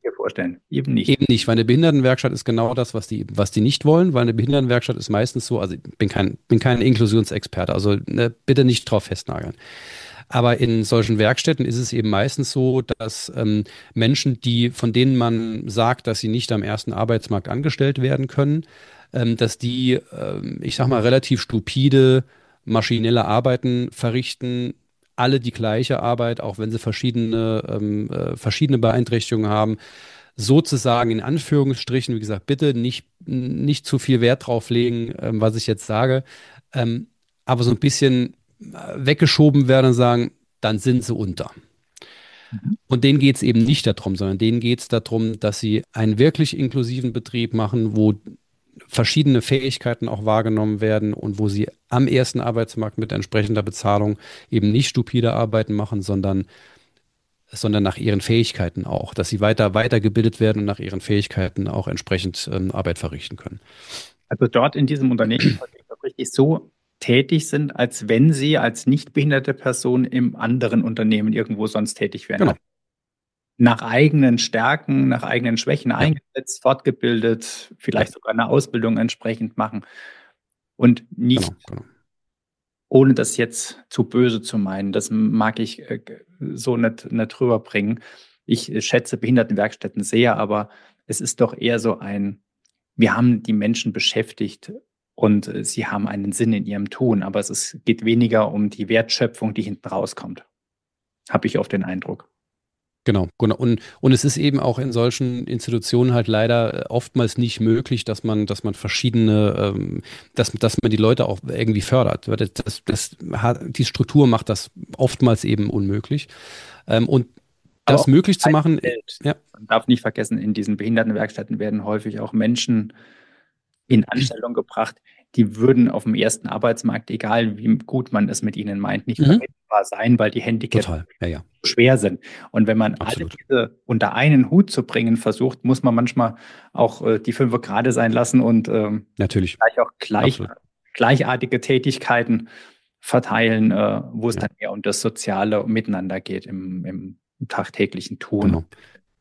mir vorstellen. Eben nicht. Eben nicht, weil eine Behindertenwerkstatt ist genau das, was die, was die nicht wollen, weil eine Behindertenwerkstatt ist meistens so, also ich bin kein, bin kein Inklusionsexperte, also ne, bitte nicht drauf festnageln. Aber in solchen Werkstätten ist es eben meistens so, dass ähm, Menschen, die, von denen man sagt, dass sie nicht am ersten Arbeitsmarkt angestellt werden können, ähm, dass die, ähm, ich sag mal, relativ stupide maschinelle Arbeiten verrichten, alle die gleiche Arbeit, auch wenn sie verschiedene, ähm, äh, verschiedene Beeinträchtigungen haben, sozusagen in Anführungsstrichen, wie gesagt, bitte nicht, nicht zu viel Wert drauf legen, ähm, was ich jetzt sage, ähm, aber so ein bisschen äh, weggeschoben werden und sagen, dann sind sie unter. Mhm. Und denen geht es eben nicht darum, sondern denen geht es darum, dass sie einen wirklich inklusiven Betrieb machen, wo verschiedene Fähigkeiten auch wahrgenommen werden und wo sie am ersten Arbeitsmarkt mit entsprechender Bezahlung eben nicht stupide Arbeiten machen, sondern, sondern nach ihren Fähigkeiten auch, dass sie weiter weitergebildet werden und nach ihren Fähigkeiten auch entsprechend ähm, Arbeit verrichten können. Also dort in diesem Unternehmen auch richtig so tätig sind, als wenn sie als nicht behinderte Person im anderen Unternehmen irgendwo sonst tätig wären. Genau, Also nach eigenen Stärken, nach eigenen Schwächen ja, eingesetzt, fortgebildet, ja, vielleicht sogar eine Ausbildung entsprechend machen und nicht, genau, genau. ohne das jetzt zu böse zu meinen. Das mag ich äh, so nicht, nicht rüberbringen. Ich äh, schätze Behindertenwerkstätten sehr, aber es ist doch eher so ein, wir haben die Menschen beschäftigt und äh, sie haben einen Sinn in ihrem Tun, aber es ist, geht weniger um die Wertschöpfung, die hinten rauskommt. Habe ich oft den Eindruck. Genau, genau. Und, und es ist eben auch in solchen Institutionen halt leider äh, oftmals nicht möglich, dass man, dass man verschiedene, ähm, dass, dass man die Leute auch irgendwie fördert. Weil Das, das, das, hat- die Struktur macht das oftmals eben unmöglich. Ähm, und Aber das auch möglich zu Zeit machen, äh, selbst. ja, Man darf nicht vergessen, in diesen Behindertenwerkstätten werden häufig auch Menschen in Anstellung gebracht, die würden auf dem ersten Arbeitsmarkt, egal wie gut man es mit ihnen meint, nicht mhm, vermittelbar sein, weil die Handicaps total, ja, ja, so schwer sind. Und wenn man alle absolut. diese unter einen Hut zu bringen versucht, muss man manchmal auch äh, die Fünfe gerade sein lassen und ähm, Natürlich, gleich auch gleich, absolut. gleichartige Tätigkeiten verteilen, äh, wo es Ja, dann eher um das soziale Miteinander geht im, im, im tagtäglichen Tun. genau.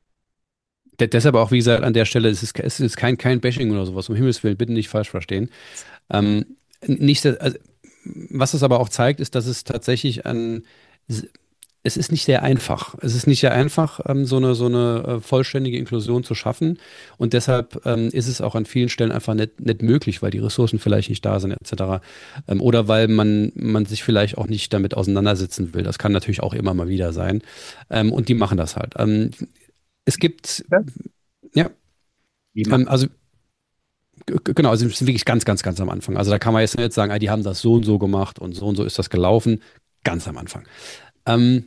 De deshalb auch, wie gesagt, an der Stelle, es ist, es ist kein, kein Bashing oder sowas, um Himmels Willen, bitte nicht falsch verstehen. Ähm, nicht, also, was es aber auch zeigt, ist, dass es tatsächlich an, es ist nicht sehr einfach. Es ist nicht sehr einfach, ähm, so eine, so eine äh, vollständige Inklusion zu schaffen. Und deshalb ähm, ist es auch an vielen Stellen einfach nicht, nicht möglich, weil die Ressourcen vielleicht nicht da sind, et cetera. Ähm, oder weil man, man sich vielleicht auch nicht damit auseinandersetzen will. Das kann natürlich auch immer mal wieder sein. Ähm, und die machen das halt. Ähm, es gibt, Ja. ja, Wie ähm, macht also G- Genau, also wir sind wirklich ganz, ganz, ganz am Anfang. Also da kann man jetzt nicht sagen, ah, die haben das so und so gemacht und so und so ist das gelaufen. Ganz am Anfang. Ähm,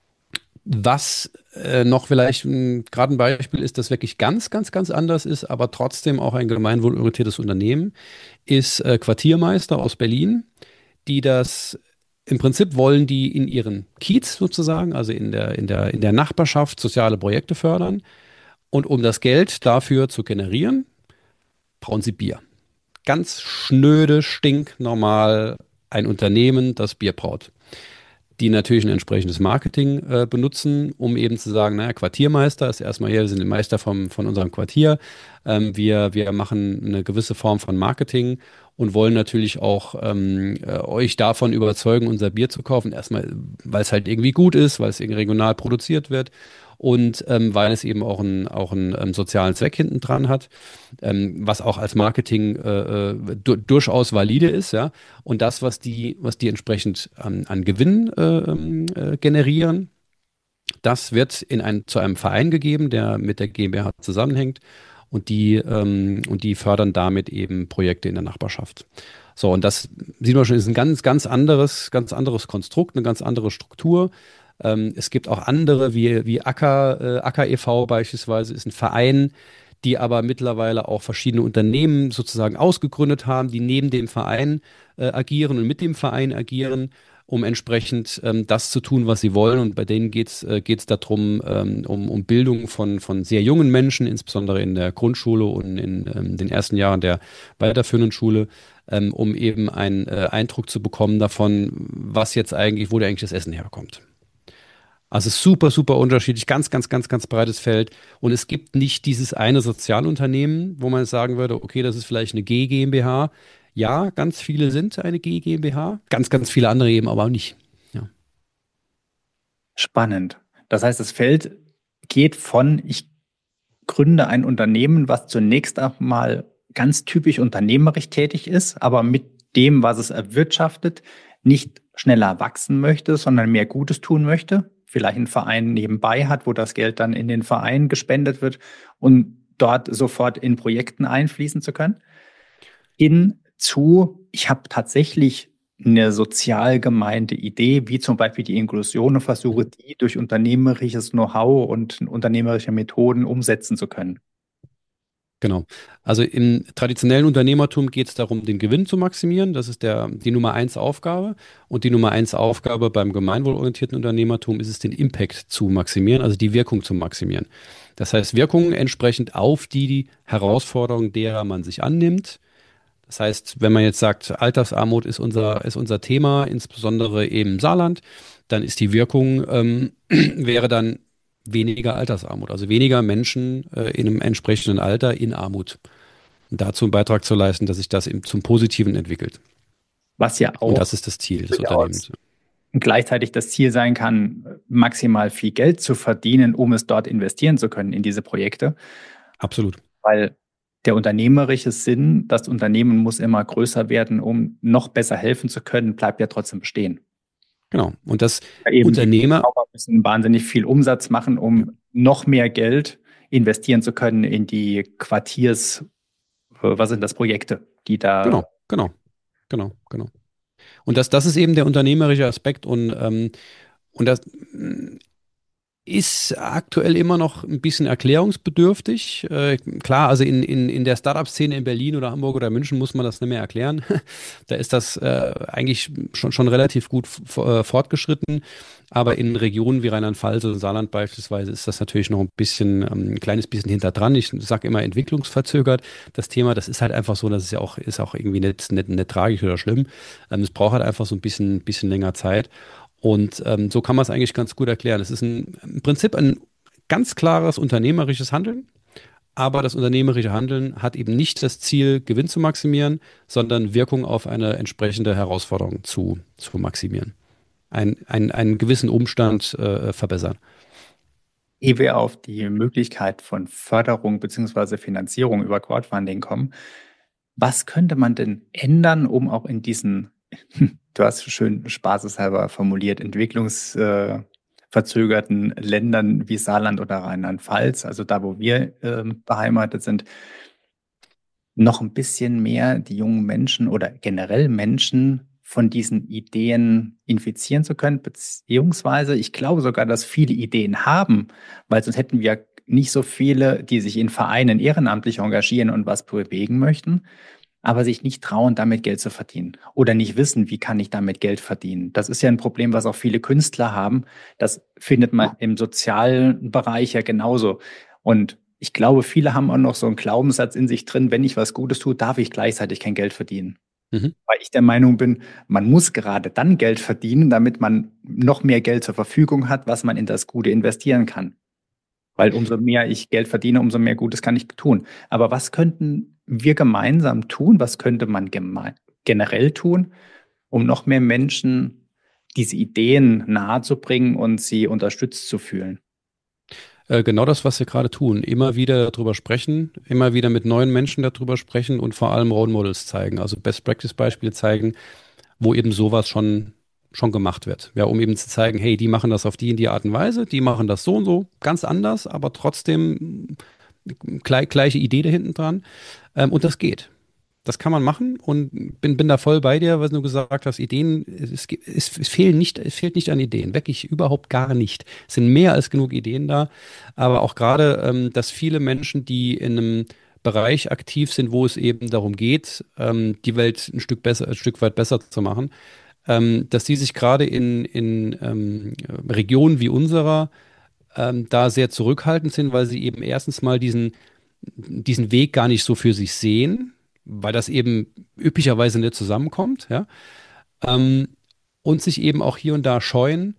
was äh, noch vielleicht mh, gerade ein Beispiel ist, das wirklich ganz, ganz, ganz anders ist, aber trotzdem auch ein gemeinwohlorientiertes Unternehmen, ist äh, Quartiermeister aus Berlin, die das im Prinzip wollen, die in ihren Kiez sozusagen, also in der, in der, in der Nachbarschaft soziale Projekte fördern. Und um das Geld dafür zu generieren, brauen sie Bier. Ganz schnöde, stinknormal ein Unternehmen, das Bier braut, die natürlich ein entsprechendes Marketing äh, benutzen, um eben zu sagen, naja, Quartiermeister ist erstmal hier, wir sind die Meister vom, von unserem Quartier. Ähm, wir, wir machen eine gewisse Form von Marketing und wollen natürlich auch ähm, äh, euch davon überzeugen, unser Bier zu kaufen. Erstmal, weil es halt irgendwie gut ist, weil es irgendwie regional produziert wird und ähm, weil es eben auch einen auch einen ähm, sozialen Zweck hinten dran hat, ähm, was auch als Marketing äh, äh, du durchaus valide ist, ja. Und das, was die, was die entsprechend an, an Gewinn äh, ähm, äh, generieren, das wird in ein, zu einem Verein gegeben, der mit der GmbH zusammenhängt und die, ähm, und die fördern damit eben Projekte in der Nachbarschaft. So, und das sieht man schon, ist ein ganz, ganz anderes, ganz anderes Konstrukt, eine ganz andere Struktur. Ähm, es gibt auch andere, wie, wie Acker, äh, Acker e V beispielsweise, ist ein Verein, die aber mittlerweile auch verschiedene Unternehmen sozusagen ausgegründet haben, die neben dem Verein äh, agieren und mit dem Verein agieren, um entsprechend ähm, das zu tun, was sie wollen. Und bei denen geht es äh, geht's darum, ähm, um, um Bildung von, von sehr jungen Menschen, insbesondere in der Grundschule und in ähm, den ersten Jahren der weiterführenden Schule, ähm, um eben einen äh, Eindruck zu bekommen davon, was jetzt eigentlich, wo da eigentlich das Essen herkommt. Also super, super unterschiedlich, ganz, ganz, ganz, ganz breites Feld. Und es gibt nicht dieses eine Sozialunternehmen, wo man sagen würde, okay, das ist vielleicht eine G GmbH. Ja, ganz viele sind eine G GmbH, ganz, ganz viele andere eben aber auch nicht. Ja, Spannend. Das heißt, das Feld geht von, ich gründe ein Unternehmen, was zunächst einmal ganz typisch unternehmerisch tätig ist, aber mit dem, was es erwirtschaftet, nicht schneller wachsen möchte, sondern mehr Gutes tun möchte. Vielleicht einen Verein nebenbei hat, wo das Geld dann in den Verein gespendet wird und dort sofort in Projekten einfließen zu können. Hin zu, ich habe tatsächlich eine sozial gemeinte Idee, wie zum Beispiel die Inklusion und versuche, die durch unternehmerisches Know-how und unternehmerische Methoden umsetzen zu können. genau. Also im traditionellen Unternehmertum geht es darum, den Gewinn zu maximieren. Das ist der, die Nummer eins Aufgabe. Und die Nummer eins Aufgabe beim gemeinwohlorientierten Unternehmertum ist es, den Impact zu maximieren, also die Wirkung zu maximieren. Das heißt, Wirkungen entsprechend auf die Herausforderungen, derer man sich annimmt. Das heißt, wenn man jetzt sagt, Altersarmut ist unser, ist unser Thema, insbesondere im Saarland, dann ist die Wirkung, ähm, wäre dann weniger Altersarmut, also weniger Menschen äh, in einem entsprechenden Alter in Armut. Und dazu einen Beitrag zu leisten, dass sich das eben zum Positiven entwickelt. Was ja Und das auch ist das Ziel des durchaus Unternehmens. gleichzeitig das Ziel sein kann, maximal viel Geld zu verdienen, um es dort investieren zu können in diese Projekte. Absolut. Weil der unternehmerische Sinn, das Unternehmen muss immer größer werden, um noch besser helfen zu können, bleibt ja trotzdem bestehen. Genau. Und das Ja, eben, die Unternehmer, Schrauber müssen wahnsinnig viel Umsatz machen, um noch mehr Geld investieren zu können in die Quartiers, äh, was sind das, Projekte, die da. genau, genau, genau, genau. Und das, das ist eben der unternehmerische Aspekt und, ähm, und das ist aktuell immer noch ein bisschen erklärungsbedürftig. Äh, klar, also in, in, in der Startup-Szene in Berlin oder Hamburg oder München muss man das nicht mehr erklären. Da ist das äh, eigentlich schon, schon relativ gut f- äh, fortgeschritten. Aber in Regionen wie Rheinland-Pfalz oder Saarland beispielsweise ist das natürlich noch ein bisschen, ähm, ein kleines bisschen hinter dran. Ich sage immer entwicklungsverzögert. Das Thema, das ist halt einfach so, das ist ja auch, ist auch irgendwie nicht, nicht, nicht tragisch oder schlimm. Ähm, es braucht halt einfach so ein bisschen, bisschen länger Zeit. Und ähm, so kann man es eigentlich ganz gut erklären. Es ist ein, im Prinzip ein ganz klares unternehmerisches Handeln, aber das unternehmerische Handeln hat eben nicht das Ziel, Gewinn zu maximieren, sondern Wirkung auf eine entsprechende Herausforderung zu, zu maximieren. Ein, ein, einen gewissen Umstand äh, verbessern. Ehe wir auf die Möglichkeit von Förderung bzw. Finanzierung über Crowdfunding kommen, was könnte man denn ändern, um auch in diesen, du hast schön spaßeshalber formuliert, entwicklungsverzögerten Ländern wie Saarland oder Rheinland-Pfalz, also da, wo wir ähm, beheimatet sind, noch ein bisschen mehr die jungen Menschen oder generell Menschen von diesen Ideen infizieren zu können, beziehungsweise ich glaube sogar, dass viele Ideen haben, weil sonst hätten wir nicht so viele, die sich in Vereinen ehrenamtlich engagieren und was bewegen möchten, aber sich nicht trauen, damit Geld zu verdienen oder nicht wissen, wie kann ich damit Geld verdienen. Das ist ja ein Problem, was auch viele Künstler haben. Das findet man im sozialen Bereich ja genauso. Und ich glaube, viele haben auch noch so einen Glaubenssatz in sich drin, wenn ich was Gutes tue, darf ich gleichzeitig kein Geld verdienen. Mhm. Weil ich der Meinung bin, man muss gerade dann Geld verdienen, damit man noch mehr Geld zur Verfügung hat, was man in das Gute investieren kann. Weil umso mehr ich Geld verdiene, umso mehr Gutes kann ich tun. Aber was könnten wir gemeinsam tun? Was könnte man geme generell tun, um noch mehr Menschen diese Ideen nahezubringen und sie unterstützt zu fühlen? Äh, genau das, was wir gerade tun. Immer wieder darüber sprechen, immer wieder mit neuen Menschen darüber sprechen und vor allem Role Models zeigen, also Best-Practice-Beispiele zeigen, wo eben sowas schon, schon gemacht wird. Ja, um eben zu zeigen, hey, die machen das auf die in die Art und Weise, die machen das so und so, ganz anders, aber trotzdem gleich, gleiche Idee da hinten dran. Ähm, und das geht. Das kann man machen und bin, bin da voll bei dir, was du gesagt hast. Ideen, es, gibt- es, es fehlen nicht, es fehlt nicht an Ideen, wirklich überhaupt gar nicht. Es sind mehr als genug Ideen da, aber auch gerade, ähm, dass viele Menschen, die in einem Bereich aktiv sind, wo es eben darum geht, ähm, die Welt ein Stück besser, ein Stück weit besser zu machen, ähm, dass die sich gerade in, in ähm, Regionen wie unserer ähm, da sehr zurückhaltend sind, weil sie eben erstens mal diesen, diesen Weg gar nicht so für sich sehen, weil das eben üblicherweise nicht zusammenkommt, ja, ähm, und sich eben auch hier und da scheuen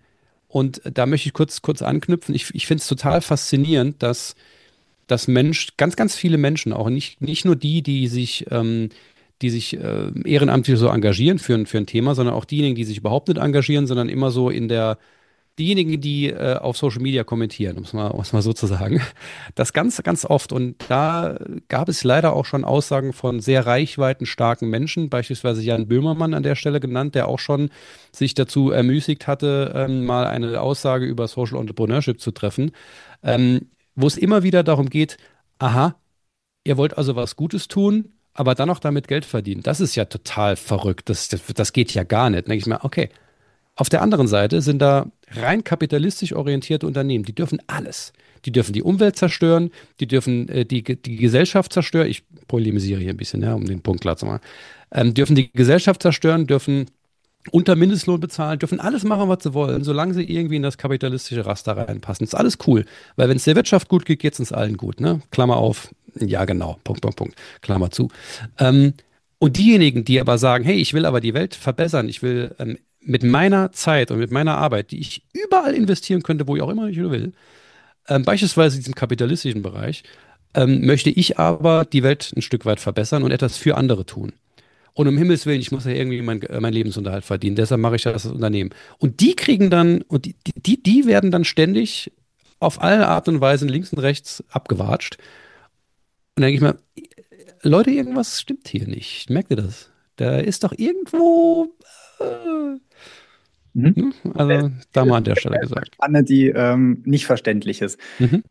Und da möchte ich kurz, kurz anknüpfen. Ich, ich finde es total faszinierend, dass, dass Mensch, ganz, ganz viele Menschen, auch nicht, nicht nur die, die sich, ähm, die sich äh, ehrenamtlich so engagieren für, ein- für ein Thema, sondern auch diejenigen, die sich überhaupt nicht engagieren, sondern immer so in der diejenigen, die äh, auf Social Media kommentieren, um es mal, um es mal so zu sagen, das ganz, ganz oft. Und da gab es leider auch schon Aussagen von sehr reichweitenstarken Menschen, beispielsweise Jan Böhmermann an der Stelle genannt, der auch schon sich dazu ermüßigt hatte, ähm, mal eine Aussage über Social Entrepreneurship zu treffen, ähm, wo es immer wieder darum geht, aha, ihr wollt also was Gutes tun, aber dann auch damit Geld verdienen. Das ist ja total verrückt. Das, das, das geht ja gar nicht. Da denke ich mir, okay, auf der anderen Seite sind da rein kapitalistisch orientierte Unternehmen, die dürfen alles. Die dürfen die Umwelt zerstören, die dürfen äh, die, die Gesellschaft zerstören. Ich polemisiere hier ein bisschen, ja, um den Punkt klar zu machen. Ähm, dürfen die Gesellschaft zerstören, dürfen unter Mindestlohn bezahlen, dürfen alles machen, was sie wollen, solange sie irgendwie in das kapitalistische Raster reinpassen. Ist alles cool, weil wenn es der Wirtschaft gut geht, geht es uns allen gut, ne? Klammer auf, ja genau, Punkt, Punkt, Punkt, Klammer zu. Ähm, und diejenigen, die aber sagen, hey, ich will aber die Welt verbessern, ich will ähm, mit meiner Zeit und mit meiner Arbeit, die ich überall investieren könnte, wo ich auch immer ich will, ähm, beispielsweise in diesem kapitalistischen Bereich, ähm, möchte ich aber die Welt ein Stück weit verbessern und etwas für andere tun. Und um Himmels Willen, ich muss ja irgendwie mein, äh, meinen Lebensunterhalt verdienen. Deshalb mache ich das Unternehmen. Und die kriegen dann, und die, die, die werden dann ständig auf alle Art und Weisen links und rechts abgewatscht. Und dann denke ich mir, Leute, irgendwas stimmt hier nicht. Merkt ihr das? Da ist doch irgendwo, äh, Mhm. ne? Also da mal an der Stelle gesagt. Spanne, die ähm, nicht verständlich ist. Mhm.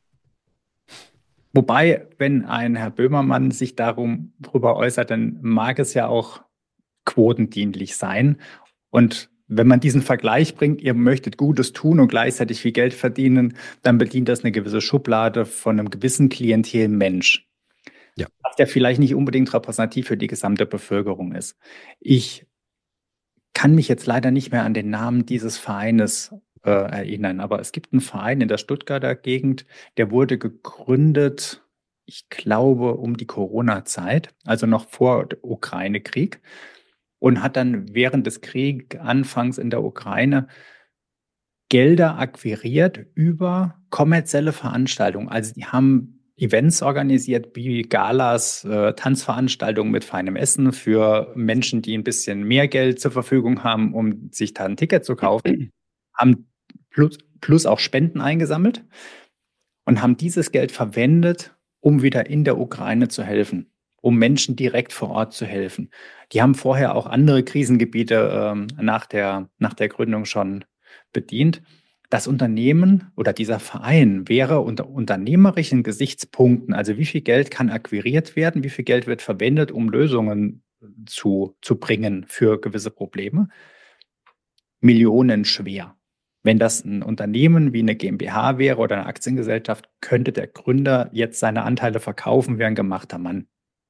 Wobei, wenn ein Herr Böhmermann sich darum darüber äußert, dann mag es ja auch quotendienlich sein. Und wenn man diesen Vergleich bringt, ihr möchtet Gutes tun und gleichzeitig viel Geld verdienen, dann bedient das eine gewisse Schublade von einem gewissen Klientel Mensch, Ja. was ja vielleicht nicht unbedingt repräsentativ für die gesamte Bevölkerung ist. Ich kann mich jetzt leider nicht mehr an den Namen dieses Vereines äh, erinnern, aber es gibt einen Verein in der Stuttgarter Gegend, der wurde gegründet, ich glaube, um die Corona-Zeit, also noch vor dem Ukraine-Krieg, und hat dann während des Krieganfangs in der Ukraine Gelder akquiriert über kommerzielle Veranstaltungen. Also die haben Events organisiert, wie Galas, äh, Tanzveranstaltungen mit feinem Essen für Menschen, die ein bisschen mehr Geld zur Verfügung haben, um sich da ein Ticket zu kaufen, haben plus, plus auch Spenden eingesammelt und haben dieses Geld verwendet, um wieder in der Ukraine zu helfen, um Menschen direkt vor Ort zu helfen. Die haben vorher auch andere Krisengebiete ähm, nach der, nach der Gründung schon bedient. Das Unternehmen oder dieser Verein wäre unter unternehmerischen Gesichtspunkten, also wie viel Geld kann akquiriert werden, wie viel Geld wird verwendet, um Lösungen zu, zu bringen für gewisse Probleme, Millionen schwer. Wenn das ein Unternehmen wie eine GmbH wäre oder eine Aktiengesellschaft, könnte der Gründer jetzt seine Anteile verkaufen, wäre ein gemachter Mann.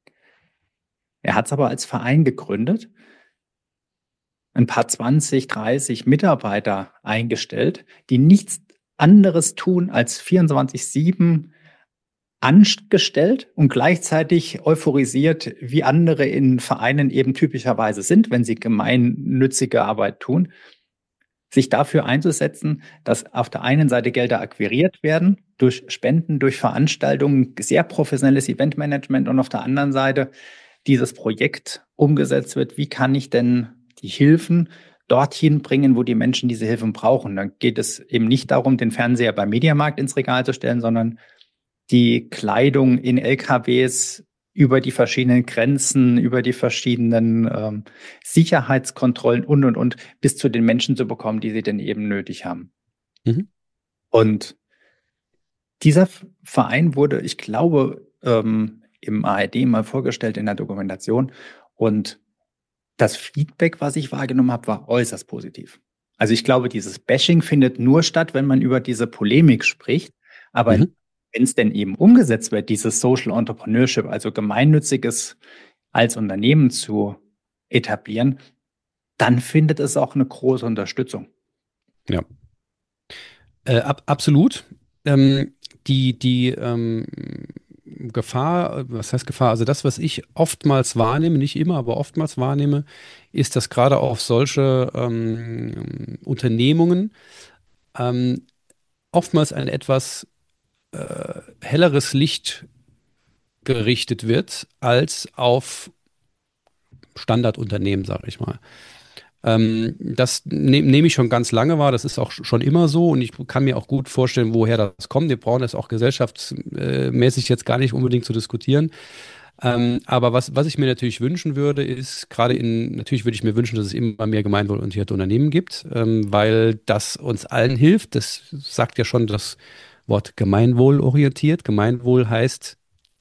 Er hat es aber als Verein gegründet, ein paar zwanzig, dreißig Mitarbeiter eingestellt, die nichts anderes tun als vierundzwanzig sieben angestellt und gleichzeitig euphorisiert, wie andere in Vereinen eben typischerweise sind, wenn sie gemeinnützige Arbeit tun, sich dafür einzusetzen, dass auf der einen Seite Gelder akquiriert werden, durch Spenden, durch Veranstaltungen, sehr professionelles Eventmanagement und auf der anderen Seite dieses Projekt umgesetzt wird. Wie kann ich denn die Hilfen dorthin bringen, wo die Menschen diese Hilfen brauchen? Dann geht es eben nicht darum, den Fernseher beim Mediamarkt ins Regal zu stellen, sondern die Kleidung in L K Ws über die verschiedenen Grenzen, über die verschiedenen ähm, Sicherheitskontrollen und, und, und, bis zu den Menschen zu bekommen, die sie denn eben nötig haben. Mhm. Und dieser Verein wurde, ich glaube, ähm, im A R D mal vorgestellt in der Dokumentation. Und das Feedback, was ich wahrgenommen habe, war äußerst positiv. Also ich glaube, dieses Bashing findet nur statt, wenn man über diese Polemik spricht. Aber Mhm. wenn es denn eben umgesetzt wird, dieses Social Entrepreneurship, also Gemeinnütziges als Unternehmen zu etablieren, dann findet es auch eine große Unterstützung. Ja. Äh, ab, absolut. Ähm, die die ähm, Gefahr, was heißt Gefahr? Also das, was ich oftmals wahrnehme, nicht immer, aber oftmals wahrnehme, ist, dass gerade auf solche ähm, Unternehmungen ähm, oftmals ein etwas äh, helleres Licht gerichtet wird als auf Standardunternehmen, sage ich mal. Ähm, das ne nehme ich schon ganz lange wahr, das ist auch schon immer so und ich kann mir auch gut vorstellen, woher das kommt. Wir brauchen das auch gesellschaftsmäßig jetzt gar nicht unbedingt zu diskutieren. Ähm, aber was, was ich mir natürlich wünschen würde, ist gerade in, natürlich würde ich mir wünschen, dass es immer mehr gemeinwohlorientierte Unternehmen gibt, ähm, weil das uns allen hilft. Das sagt ja schon das Wort gemeinwohlorientiert. Gemeinwohl heißt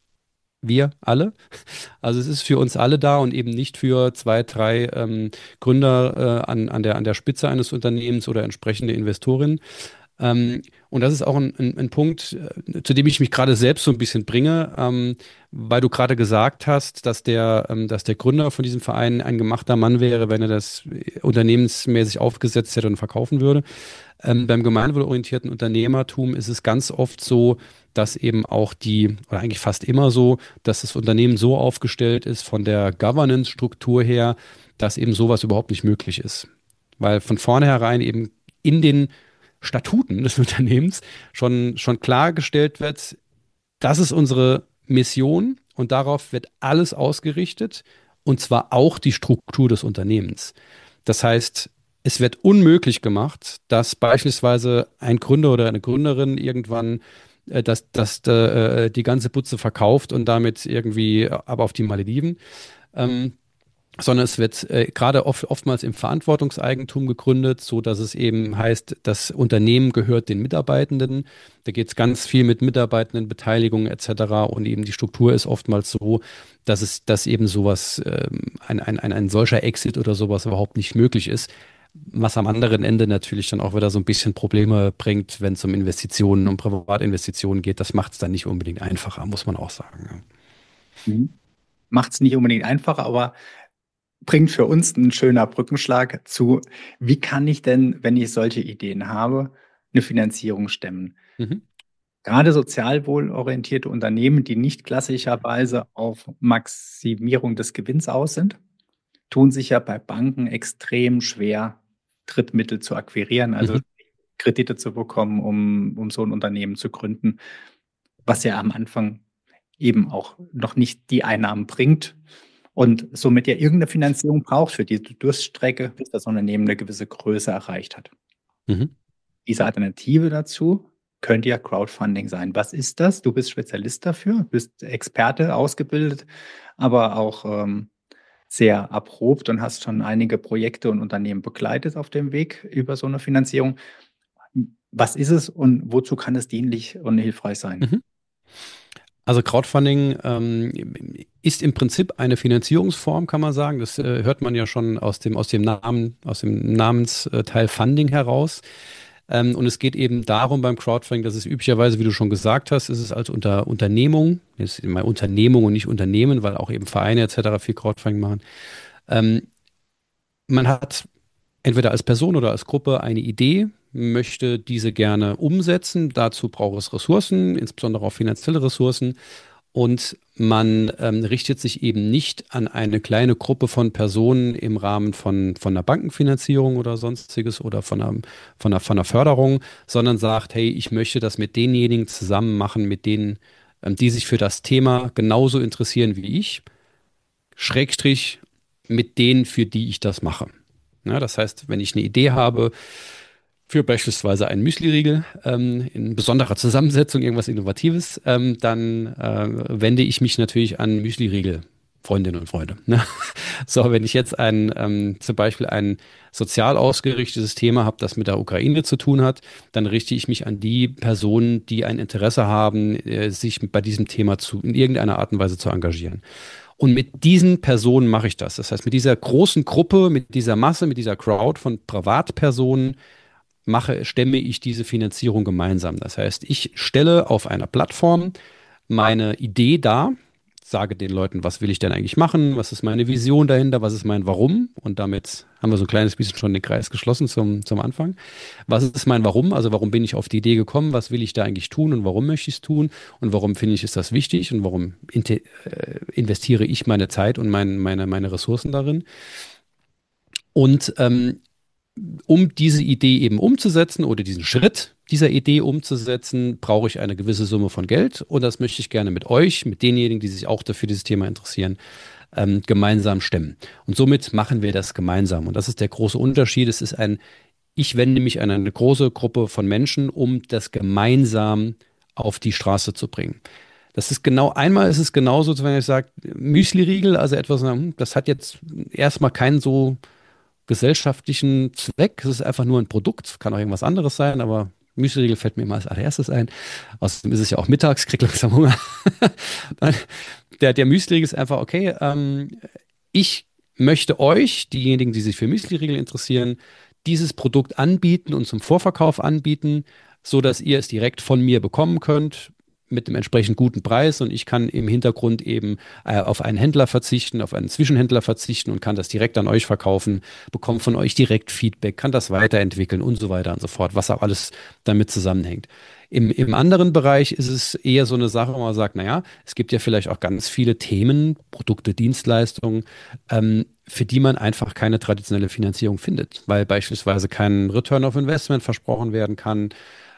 wir alle. Also es ist für uns alle da und eben nicht für zwei, drei ähm, Gründer äh, an, an der, an der Spitze eines Unternehmens oder entsprechende Investorinnen. Ähm, und das ist auch ein, ein, ein Punkt, äh, zu dem ich mich gerade selbst so ein bisschen bringe, ähm, weil du gerade gesagt hast, dass der, ähm, dass der Gründer von diesem Verein ein gemachter Mann wäre, wenn er das äh, unternehmensmäßig aufgesetzt hätte und verkaufen würde. Ähm, beim gemeinwohlorientierten Unternehmertum ist es ganz oft so, dass eben auch die, oder eigentlich fast immer so, dass das Unternehmen so aufgestellt ist von der Governance-Struktur her, dass eben sowas überhaupt nicht möglich ist. Weil von vornherein eben in den Statuten des Unternehmens schon, schon klargestellt wird, das ist unsere Mission und darauf wird alles ausgerichtet und zwar auch die Struktur des Unternehmens. Das heißt, es wird unmöglich gemacht, dass beispielsweise ein Gründer oder eine Gründerin irgendwann äh, das, das, äh, die ganze Butze verkauft und damit irgendwie aber auf die Malediven. Ähm, sondern es wird äh, gerade oft, oftmals im Verantwortungseigentum gegründet, so dass es eben heißt, das Unternehmen gehört den Mitarbeitenden. Da geht es ganz viel mit Mitarbeitendenbeteiligung et cetera. Und eben die Struktur ist oftmals so, dass es, dass eben sowas, ähm, ein, ein, ein, ein solcher Exit oder sowas überhaupt nicht möglich ist. Was am anderen Ende natürlich dann auch wieder so ein bisschen Probleme bringt, wenn es um Investitionen, um Privatinvestitionen geht. Das macht es dann nicht unbedingt einfacher, muss man auch sagen. Mhm. Macht es nicht unbedingt einfacher, aber bringt für uns ein schöner Brückenschlag zu, wie kann ich denn, wenn ich solche Ideen habe, eine Finanzierung stemmen? Mhm. Gerade sozial wohlorientierte Unternehmen, die nicht klassischerweise auf Maximierung des Gewinns aus sind, tun sich ja bei Banken extrem schwer, Drittmittel zu akquirieren, also Mhm. Kredite zu bekommen, um, um so ein Unternehmen zu gründen, was ja am Anfang eben auch noch nicht die Einnahmen bringt und somit ja irgendeine Finanzierung braucht für die Durststrecke, bis das Unternehmen eine gewisse Größe erreicht hat. Mhm. Diese Alternative dazu könnte ja Crowdfunding sein. Was ist das? Du bist Spezialist dafür, bist Experte ausgebildet, aber auch ähm, sehr erprobt und hast schon einige Projekte und Unternehmen begleitet auf dem Weg über so eine Finanzierung. Was ist es und wozu kann es dienlich und hilfreich sein? Mhm. Also Crowdfunding ähm, ist im Prinzip eine Finanzierungsform, kann man sagen. Das äh, hört man ja schon aus dem, aus dem Namen, aus dem Namensteil Funding heraus. Ähm, und es geht eben darum beim Crowdfunding, dass es üblicherweise, wie du schon gesagt hast, ist es als unter Unternehmung, ist immer Unternehmung und nicht Unternehmen, weil auch eben Vereine et cetera viel Crowdfunding machen. Ähm, Man hat entweder als Person oder als Gruppe eine Idee, möchte diese gerne umsetzen. Dazu braucht es Ressourcen, insbesondere auch finanzielle Ressourcen. Und man ähm, richtet sich eben nicht an eine kleine Gruppe von Personen im Rahmen von, von einer Bankenfinanzierung oder sonstiges oder von einer, von einer, von einer Förderung, sondern sagt, hey, ich möchte das mit denjenigen zusammen machen, mit denen, ähm, die sich für das Thema genauso interessieren wie ich, Schrägstrich mit denen, für die ich das mache. Ja, das heißt, wenn ich eine Idee habe für beispielsweise einen Müsli-Riegel ähm, in besonderer Zusammensetzung, irgendwas Innovatives, ähm, dann äh, wende ich mich natürlich an Müsli-Riegel. Freundinnen und Freunde. Ne? So, wenn ich jetzt ein, ähm, zum Beispiel ein sozial ausgerichtetes Thema habe, das mit der Ukraine zu tun hat, dann richte ich mich an die Personen, die ein Interesse haben, äh, sich bei diesem Thema zu, in irgendeiner Art und Weise zu engagieren. Und mit diesen Personen mache ich das. Das heißt, mit dieser großen Gruppe, mit dieser Masse, mit dieser Crowd von Privatpersonen mache, stemme ich diese Finanzierung gemeinsam. Das heißt, ich stelle auf einer Plattform meine Idee dar, sage den Leuten, was will ich denn eigentlich machen, was ist meine Vision dahinter, was ist mein Warum. Und damit haben wir so ein kleines bisschen schon den Kreis geschlossen zum, zum Anfang. Was ist mein Warum? Also warum bin ich auf die Idee gekommen? Was will ich da eigentlich tun und warum möchte ich es tun? Und warum finde ich, ist das wichtig? Und warum inte- äh, investiere ich meine Zeit und mein, meine, meine Ressourcen darin? Und ähm, um diese Idee eben umzusetzen oder diesen Schritt dieser Idee umzusetzen, brauche ich eine gewisse Summe von Geld und das möchte ich gerne mit euch, mit denjenigen, die sich auch dafür dieses Thema interessieren, ähm, gemeinsam stemmen. Und somit machen wir das gemeinsam. Und das ist der große Unterschied. Es ist ein, ich wende mich an eine große Gruppe von Menschen, um das gemeinsam auf die Straße zu bringen. Das ist genau, einmal ist es genauso, wenn ich sage, Müsli-Riegel, also etwas, hm, das hat jetzt erstmal keinen so gesellschaftlichen Zweck. Es ist einfach nur ein Produkt, kann auch irgendwas anderes sein, aber Müsli-Riegel fällt mir immer als allererstes ein. Außerdem ist es ja auch mittags, krieg langsam Hunger. der, der Müsli-Riegel ist einfach, okay, ähm, ich möchte euch, diejenigen, die sich für Müsli-Riegel interessieren, dieses Produkt anbieten und zum Vorverkauf anbieten, so dass ihr es direkt von mir bekommen könnt mit einem entsprechend guten Preis und ich kann im Hintergrund eben äh, auf einen Händler verzichten, auf einen Zwischenhändler verzichten und kann das direkt an euch verkaufen, bekomme von euch direkt Feedback, kann das weiterentwickeln und so weiter und so fort, was auch alles damit zusammenhängt. Im, im anderen Bereich ist es eher so eine Sache, wo man sagt, naja, es gibt ja vielleicht auch ganz viele Themen, Produkte, Dienstleistungen, ähm, für die man einfach keine traditionelle Finanzierung findet, weil beispielsweise kein Return of Investment versprochen werden kann,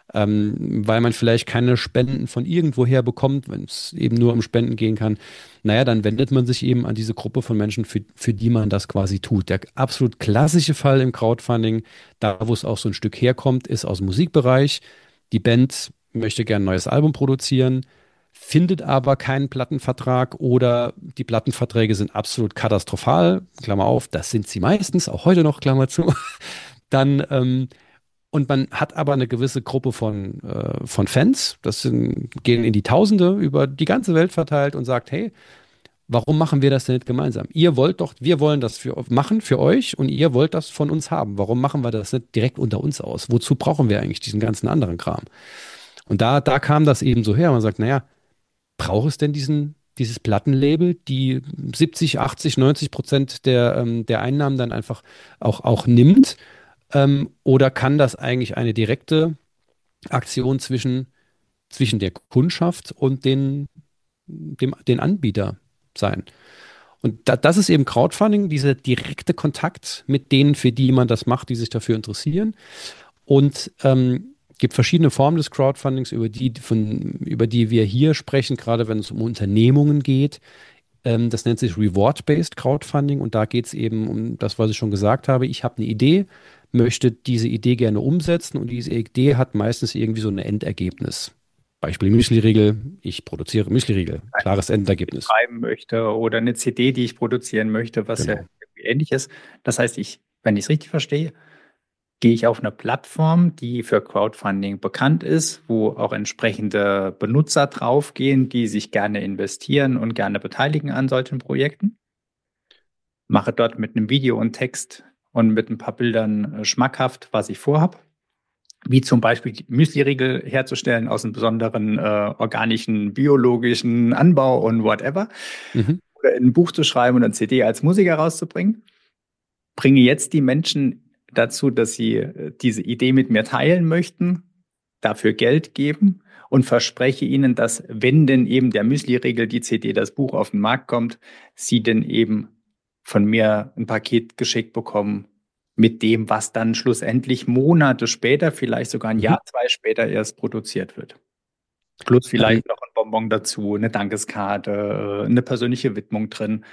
ähm, weil man vielleicht keine Spenden von irgendwoher bekommt, wenn es eben nur um Spenden gehen kann. Naja, dann wendet man sich eben an diese Gruppe von Menschen, für, für die man das quasi tut. Der absolut klassische Fall im Crowdfunding, da wo es auch so ein Stück herkommt, ist aus dem Musikbereich. Die Band möchte gerne ein neues Album produzieren, findet aber keinen Plattenvertrag oder die Plattenverträge sind absolut katastrophal, Klammer auf, das sind sie meistens, auch heute noch, Klammer zu. Dann ähm, und man hat aber eine gewisse Gruppe von, äh, von Fans, das sind, gehen in die Tausende über die ganze Welt verteilt und sagt, hey, warum machen wir das denn nicht gemeinsam? Ihr wollt doch, wir wollen das für, machen für euch und ihr wollt das von uns haben. Warum machen wir das nicht direkt unter uns aus? Wozu brauchen wir eigentlich diesen ganzen anderen Kram? Und da, da kam das eben so her. Man sagt, naja, braucht es denn diesen, dieses Plattenlabel, die siebzig, achtzig, neunzig Prozent der, ähm, der Einnahmen dann einfach auch, auch nimmt? Ähm, oder kann das eigentlich eine direkte Aktion zwischen, zwischen der Kundschaft und den, dem, den Anbieter sein? Und da, das ist eben Crowdfunding, dieser direkte Kontakt mit denen, für die man das macht, die sich dafür interessieren. Und ähm, gibt verschiedene Formen des Crowdfundings, über die, von, über die wir hier sprechen, gerade wenn es um Unternehmungen geht. Ähm, das nennt sich Reward-Based Crowdfunding und da geht es eben um das, was ich schon gesagt habe. Ich habe eine Idee, möchte diese Idee gerne umsetzen und diese Idee hat meistens irgendwie so ein Endergebnis. Beispiel Müsli-Riegel, ich produziere Müsli-Riegel, klares Endergebnis. Schreiben möchte oder eine C D, die ich produzieren möchte, was Genau. ja irgendwie ähnlich ist. Das heißt, ich, wenn ich es richtig verstehe, gehe ich auf eine Plattform, die für Crowdfunding bekannt ist, wo auch entsprechende Benutzer draufgehen, die sich gerne investieren und gerne beteiligen an solchen Projekten. Mache dort mit einem Video und Text und mit ein paar Bildern äh, schmackhaft, was ich vorhabe. Wie zum Beispiel die Müsli-Riegel herzustellen aus einem besonderen äh, organischen, biologischen Anbau und whatever. Mhm. Oder ein Buch zu schreiben und eine C D als Musiker rauszubringen. Bringe jetzt die Menschen dazu, dass sie äh, diese Idee mit mir teilen möchten, dafür Geld geben und verspreche ihnen, dass, wenn denn eben der Müsli-Riegel, die C D, das Buch auf den Markt kommt, sie denn eben von mir ein Paket geschickt bekommen mit dem, was dann schlussendlich Monate später, vielleicht sogar ein Mhm. Jahr, zwei später erst produziert wird. Plus vielleicht Ähm, noch ein Bonbon dazu, eine Dankeskarte, eine persönliche Widmung drin,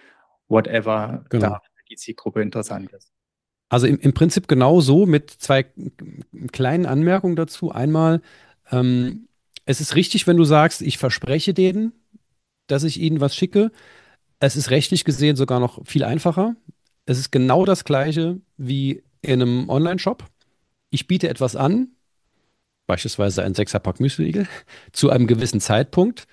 whatever genau. da für die Zielgruppe interessant ist. Also im, im Prinzip genau so mit zwei kleinen Anmerkungen dazu. Einmal, ähm, es ist richtig, wenn du sagst, ich verspreche denen, dass ich ihnen was schicke. Es ist rechtlich gesehen sogar noch viel einfacher. Es ist genau das Gleiche wie in einem Online-Shop. Ich biete etwas an, beispielsweise ein Sechserpack Müsli-Riegel, zu einem gewissen Zeitpunkt.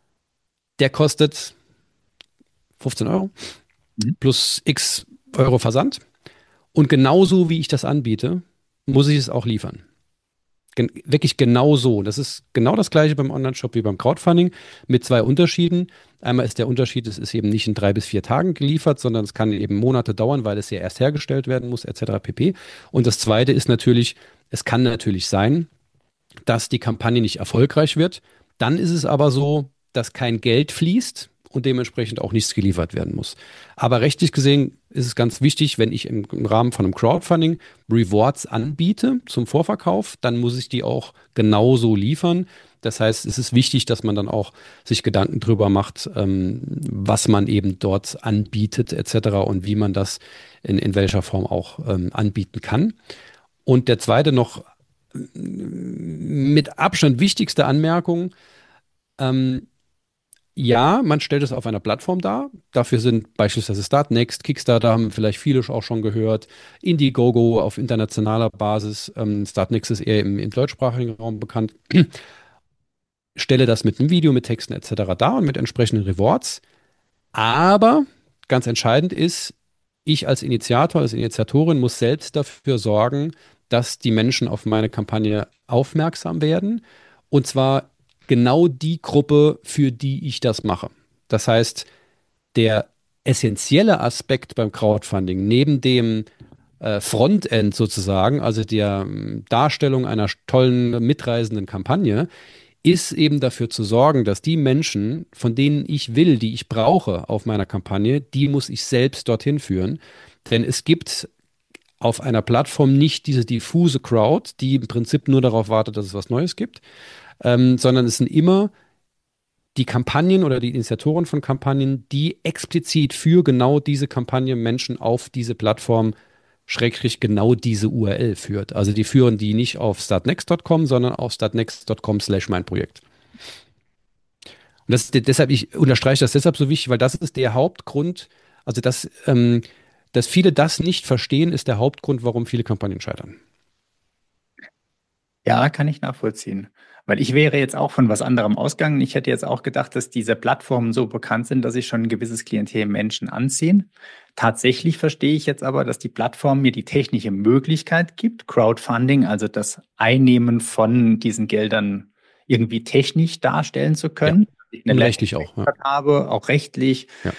Der kostet fünfzehn Euro Mhm. plus x Euro Versand. Und genauso wie ich das anbiete, muss ich es auch liefern. Gen wirklich genau so. Das ist genau das Gleiche beim Online-Shop wie beim Crowdfunding mit zwei Unterschieden. Einmal ist der Unterschied, es ist eben nicht in drei bis vier Tagen geliefert, sondern es kann eben Monate dauern, weil es ja erst hergestellt werden muss, et cetera pp. Und das Zweite ist natürlich, es kann natürlich sein, dass die Kampagne nicht erfolgreich wird. Dann ist es aber so, dass kein Geld fließt und dementsprechend auch nichts geliefert werden muss. Aber rechtlich gesehen ist es ganz wichtig, wenn ich im, im Rahmen von einem Crowdfunding Rewards anbiete zum Vorverkauf, dann muss ich die auch genauso liefern. Das heißt, es ist wichtig, dass man dann auch sich Gedanken drüber macht, ähm, was man eben dort anbietet et cetera und wie man das in, in welcher Form auch ähm, anbieten kann. Und der zweite noch mit Abstand wichtigste Anmerkung, ähm, ja, man stellt es auf einer Plattform dar. Dafür sind beispielsweise Startnext, Kickstarter haben vielleicht viele auch schon gehört, Indiegogo auf internationaler Basis. Ähm, Startnext ist eher im, im deutschsprachigen Raum bekannt. Stelle das mit einem Video, mit Texten et cetera dar und mit entsprechenden Rewards. Aber ganz entscheidend ist, ich als Initiator, als Initiatorin muss selbst dafür sorgen, dass die Menschen auf meine Kampagne aufmerksam werden. Und zwar genau die Gruppe, für die ich das mache. Das heißt, der essentielle Aspekt beim Crowdfunding, neben dem äh, Frontend sozusagen, also der ähm, Darstellung einer tollen, mitreißenden Kampagne, ist eben dafür zu sorgen, dass die Menschen, von denen ich will, die ich brauche auf meiner Kampagne, die muss ich selbst dorthin führen. Denn es gibt auf einer Plattform nicht diese diffuse Crowd, die im Prinzip nur darauf wartet, dass es was Neues gibt, ähm, sondern es sind immer die Kampagnen oder die Initiatoren von Kampagnen, die explizit für genau diese Kampagne Menschen auf diese Plattform schrägstrich genau diese U R L führt. Also die führen die nicht auf startnext Punkt com, sondern auf startnext Punkt com slash mein Projekt. Und das, deshalb, ich unterstreiche das deshalb so wichtig, weil das ist der Hauptgrund, also dass, ähm, dass viele das nicht verstehen, ist der Hauptgrund, warum viele Kampagnen scheitern. Ja, kann ich nachvollziehen. Weil ich wäre jetzt auch von was anderem ausgegangen. Ich hätte jetzt auch gedacht, dass diese Plattformen so bekannt sind, dass sie schon ein gewisses Klientel Menschen anziehen. Tatsächlich verstehe ich jetzt aber, dass die Plattform mir die technische Möglichkeit gibt, Crowdfunding, also das Einnehmen von diesen Geldern irgendwie technisch darstellen zu Ja, können. Ich eine und rechtlich auch. Ja. habe, auch rechtlich. Ja.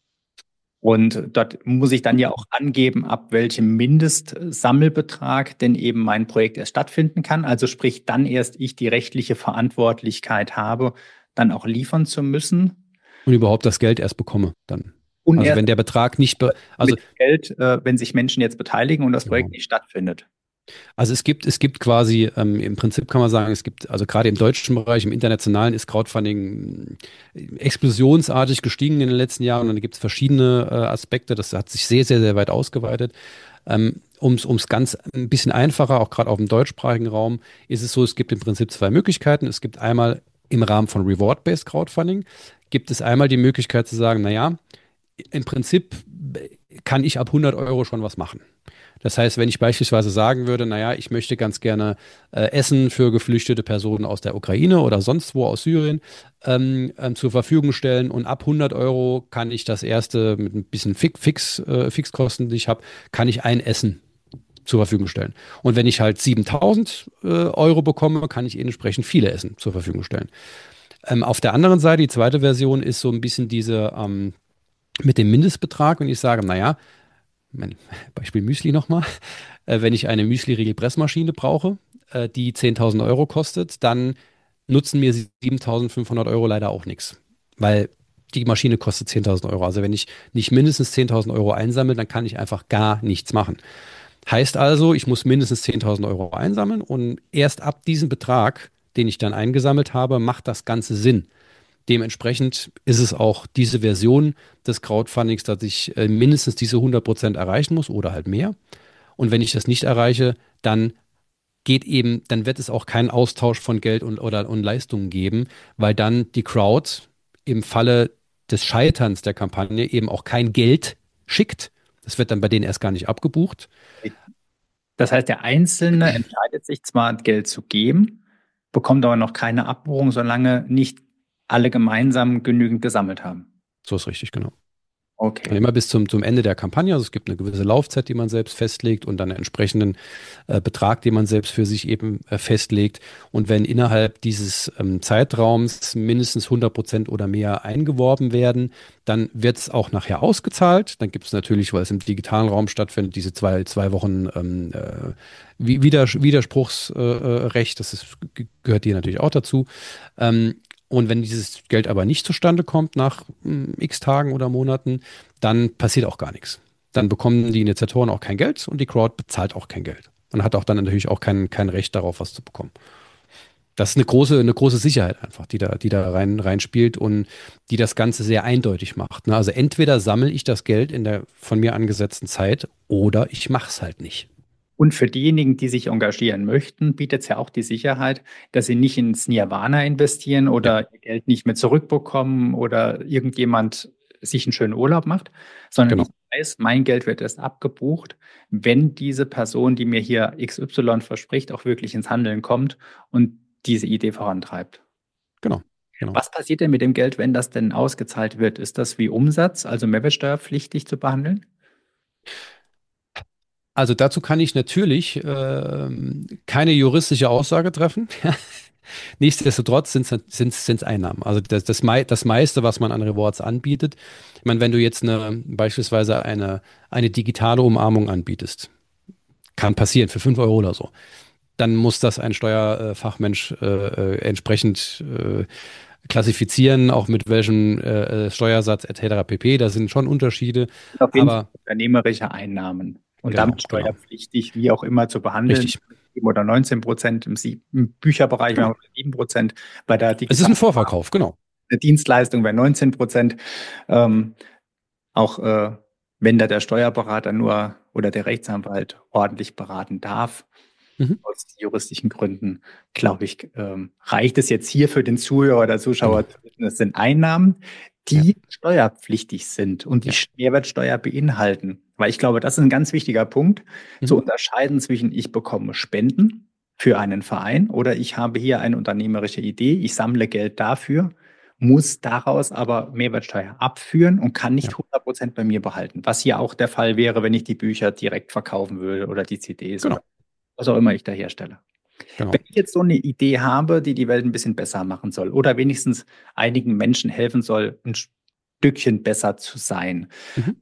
Und dort muss ich dann ja auch angeben, ab welchem Mindestsammelbetrag denn eben mein Projekt erst stattfinden kann. Also sprich, dann erst ich die rechtliche Verantwortlichkeit habe, dann auch liefern zu müssen. Und überhaupt das Geld erst bekomme dann. Und also erst wenn der Betrag nicht, be also mit Geld, äh, wenn sich Menschen jetzt beteiligen und das Projekt genau. nicht stattfindet. Also es gibt, es gibt quasi, ähm, im Prinzip kann man sagen, es gibt, also gerade im deutschen Bereich, im internationalen ist Crowdfunding äh, explosionsartig gestiegen in den letzten Jahren und da gibt es verschiedene äh, Aspekte. Das hat sich sehr, sehr, sehr weit ausgeweitet. Ähm, um es ganz ein bisschen einfacher, auch gerade auf dem deutschsprachigen Raum, ist es so, es gibt im Prinzip zwei Möglichkeiten. Es gibt einmal im Rahmen von Reward-Based Crowdfunding, gibt es einmal die Möglichkeit zu sagen, naja, im Prinzip kann ich ab hundert Euro schon was machen. Das heißt, wenn ich beispielsweise sagen würde, naja, ich möchte ganz gerne äh, Essen für geflüchtete Personen aus der Ukraine oder sonst wo aus Syrien ähm, ähm, zur Verfügung stellen und ab hundert Euro kann ich das erste mit ein bisschen Fix, Fix, äh, Fixkosten, die ich habe, kann ich ein Essen zur Verfügung stellen. Und wenn ich halt siebentausend äh, Euro bekomme, kann ich entsprechend viele Essen zur Verfügung stellen. Ähm, auf der anderen Seite, die zweite Version ist so ein bisschen diese ähm, mit dem Mindestbetrag und ich sage, naja, mein Beispiel Müsli nochmal, äh, wenn ich eine Müsli-Riegel-Pressmaschine brauche, äh, die zehntausend Euro kostet, dann nutzen mir siebentausendfünfhundert Euro leider auch nichts, weil die Maschine kostet zehntausend Euro. Also wenn ich nicht mindestens zehntausend Euro einsammle, dann kann ich einfach gar nichts machen. Heißt also, ich muss mindestens zehntausend Euro einsammeln und erst ab diesem Betrag, den ich dann eingesammelt habe, macht das Ganze Sinn. Dementsprechend ist es auch diese Version des Crowdfundings, dass ich äh, mindestens diese hundert Prozent erreichen muss oder halt mehr. Und wenn ich das nicht erreiche, dann geht eben, dann wird es auch keinen Austausch von Geld und, oder, und Leistungen geben, weil dann die Crowd im Falle des Scheiterns der Kampagne eben auch kein Geld schickt. Das wird dann bei denen erst gar nicht abgebucht. Das heißt, der Einzelne entscheidet sich zwar, Geld zu geben, bekommt aber noch keine Abbuchung, solange nicht alle gemeinsam genügend gesammelt haben. So ist richtig, genau. Okay. Und immer bis zum, zum Ende der Kampagne. Also es gibt eine gewisse Laufzeit, die man selbst festlegt und dann einen entsprechenden äh, Betrag, den man selbst für sich eben äh, festlegt. Und wenn innerhalb dieses ähm, Zeitraums mindestens hundert Prozent oder mehr eingeworben werden, dann wird es auch nachher ausgezahlt. Dann gibt es natürlich, weil es im digitalen Raum stattfindet, diese zwei, zwei Wochen ähm, äh, Widers Widerspruchsrecht. Äh, das ist, gehört hier natürlich auch dazu. Ähm, Und wenn dieses Geld aber nicht zustande kommt nach mm, x Tagen oder Monaten, dann passiert auch gar nichts. Dann bekommen die Initiatoren auch kein Geld und die Crowd bezahlt auch kein Geld. Und hat auch dann natürlich auch kein, kein Recht darauf, was zu bekommen. Das ist eine große, eine große Sicherheit einfach, die da, die da rein, reinspielt und die das Ganze sehr eindeutig macht. Ne? Also entweder sammle ich das Geld in der von mir angesetzten Zeit oder ich mache es halt nicht. Und für diejenigen, die sich engagieren möchten, bietet es ja auch die Sicherheit, dass sie nicht ins Nirvana investieren Ja, oder ihr Geld nicht mehr zurückbekommen oder irgendjemand sich einen schönen Urlaub macht, sondern ich genau, weiß, mein Geld wird erst abgebucht, wenn diese Person, die mir hier X Y verspricht, auch wirklich ins Handeln kommt und diese Idee vorantreibt. genau, genau. Was passiert denn mit dem Geld, wenn das denn ausgezahlt wird? Ist das wie Umsatz, also mehrwertsteuerpflichtig zu behandeln? Also dazu kann ich natürlich ähm, keine juristische Aussage treffen. Nichtsdestotrotz sind es Einnahmen. Also das, das, mei das meiste, was man an Rewards anbietet. Ich meine, wenn du jetzt eine, beispielsweise eine, eine digitale Umarmung anbietest, kann passieren für fünf Euro oder so, dann muss das ein Steuerfachmensch äh, äh, entsprechend äh, klassifizieren, auch mit welchem äh, äh, Steuersatz et cetera pp. Da sind schon Unterschiede, Auf jeden Fall aber unternehmerische Einnahmen und genau, damit genau, steuerpflichtig, wie auch immer zu behandeln. richtig. sieben oder neunzehn Prozent im, Sie- im Bücherbereich Genau. wären sieben Prozent, bei der Es ist digitalen ein Vorverkauf, genau. Dienstleistung wären neunzehn Prozent. Ähm, auch äh, wenn da der Steuerberater nur oder der Rechtsanwalt ordentlich beraten darf, Mhm. aus juristischen Gründen, glaube ich, ähm, reicht es jetzt hier für den Zuhörer oder Genau. Zuschauer zu wissen, es sind Einnahmen, Ja, die steuerpflichtig sind und die ja. Mehrwertsteuer beinhalten. Weil ich glaube, das ist ein ganz wichtiger Punkt, zu Mhm. unterscheiden zwischen ich bekomme Spenden für einen Verein oder ich habe hier eine unternehmerische Idee, ich sammle Geld dafür, muss daraus aber Mehrwertsteuer abführen und kann Ja, nicht hundert Prozent bei mir behalten. Was hier auch der Fall wäre, wenn ich die Bücher direkt verkaufen würde oder die C Ds oder genau, was auch immer ich da herstelle. Wenn genau. ich jetzt so eine Idee habe, die die Welt ein bisschen besser machen soll oder wenigstens einigen Menschen helfen soll, ein Stückchen besser zu sein. Mhm.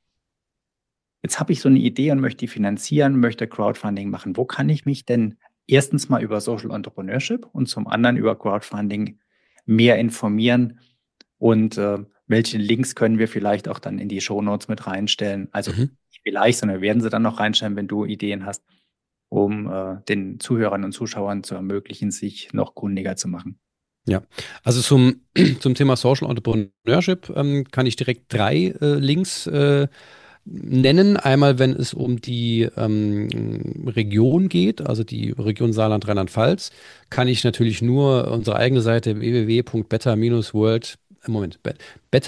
Jetzt habe ich so eine Idee und möchte die finanzieren, möchte Crowdfunding machen. Wo kann ich mich denn erstens mal über Social Entrepreneurship und zum anderen über Crowdfunding mehr informieren und äh, welche Links können wir vielleicht auch dann in die Shownotes mit reinstellen? Also Mhm. nicht vielleicht, sondern werden sie dann noch reinstellen, wenn du Ideen hast, um äh, den Zuhörern und Zuschauern zu ermöglichen, sich noch kundiger zu machen. Ja, also zum, zum Thema Social Entrepreneurship ähm, kann ich direkt drei äh, Links äh, nennen. Einmal, wenn es um die ähm, Region geht, also die Region Saarland, Rheinland-Pfalz, kann ich natürlich nur unsere eigene Seite w w w punkt better-world äh, Moment, be-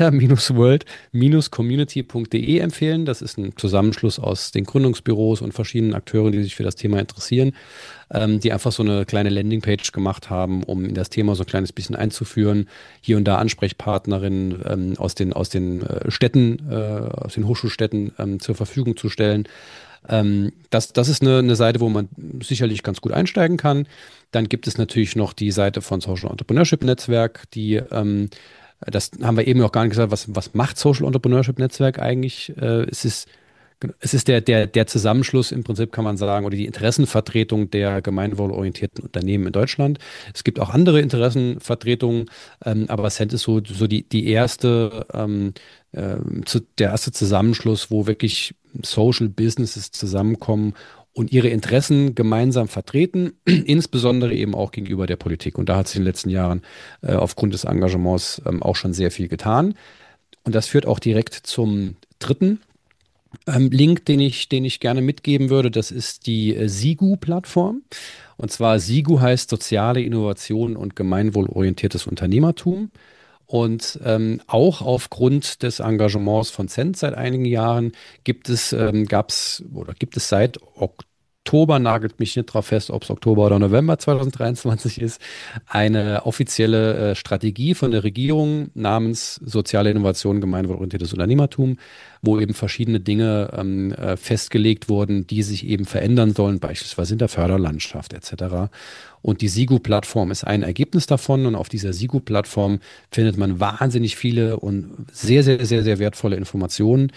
better-world-community punkt de empfehlen. Das ist ein Zusammenschluss aus den Gründungsbüros und verschiedenen Akteuren, die sich für das Thema interessieren, ähm, die einfach so eine kleine Landingpage gemacht haben, um in das Thema so ein kleines bisschen einzuführen. Hier und da Ansprechpartnerinnen ähm, aus den, aus den äh, Städten, äh, aus den Hochschulstädten ähm, zur Verfügung zu stellen. Ähm, das, das ist eine, eine Seite, wo man sicherlich ganz gut einsteigen kann. Dann gibt es natürlich noch die Seite von Social Entrepreneurship Netzwerk, die ähm, das haben wir eben noch gar nicht gesagt, was, was macht Social Entrepreneurship Netzwerk eigentlich? Äh, es ist es ist der, der, der Zusammenschluss im Prinzip, kann man sagen, oder die Interessenvertretung der gemeinwohlorientierten Unternehmen in Deutschland. Es gibt auch andere Interessenvertretungen, ähm, aber Cent ist so, so die, die erste, ähm, ähm, zu, der erste Zusammenschluss, wo wirklich Social Businesses zusammenkommen und ihre Interessen gemeinsam vertreten, insbesondere eben auch gegenüber der Politik. Und da hat sich in den letzten Jahren äh, aufgrund des Engagements ähm, auch schon sehr viel getan. Und das führt auch direkt zum dritten ähm, Link, den ich, den ich gerne mitgeben würde. Das ist die äh, Sigu-Plattform. Und zwar Sigu heißt soziale Innovation und gemeinwohlorientiertes Unternehmertum. Und ähm, auch aufgrund des Engagements von Cent seit einigen Jahren gibt es, ähm, gab es oder gibt es seit Oktober, nagelt mich nicht drauf fest, ob es Oktober oder November zwanzig dreiundzwanzig ist, eine offizielle äh, Strategie von der Regierung namens Soziale Innovation, gemeinwohlorientiertes Unternehmertum, wo eben verschiedene Dinge ähm, äh, festgelegt wurden, die sich eben verändern sollen, beispielsweise in der Förderlandschaft et cetera. Und die Sigu-Plattform ist ein Ergebnis davon. Und auf dieser Sigu-Plattform findet man wahnsinnig viele und sehr, sehr, sehr, sehr wertvolle Informationen.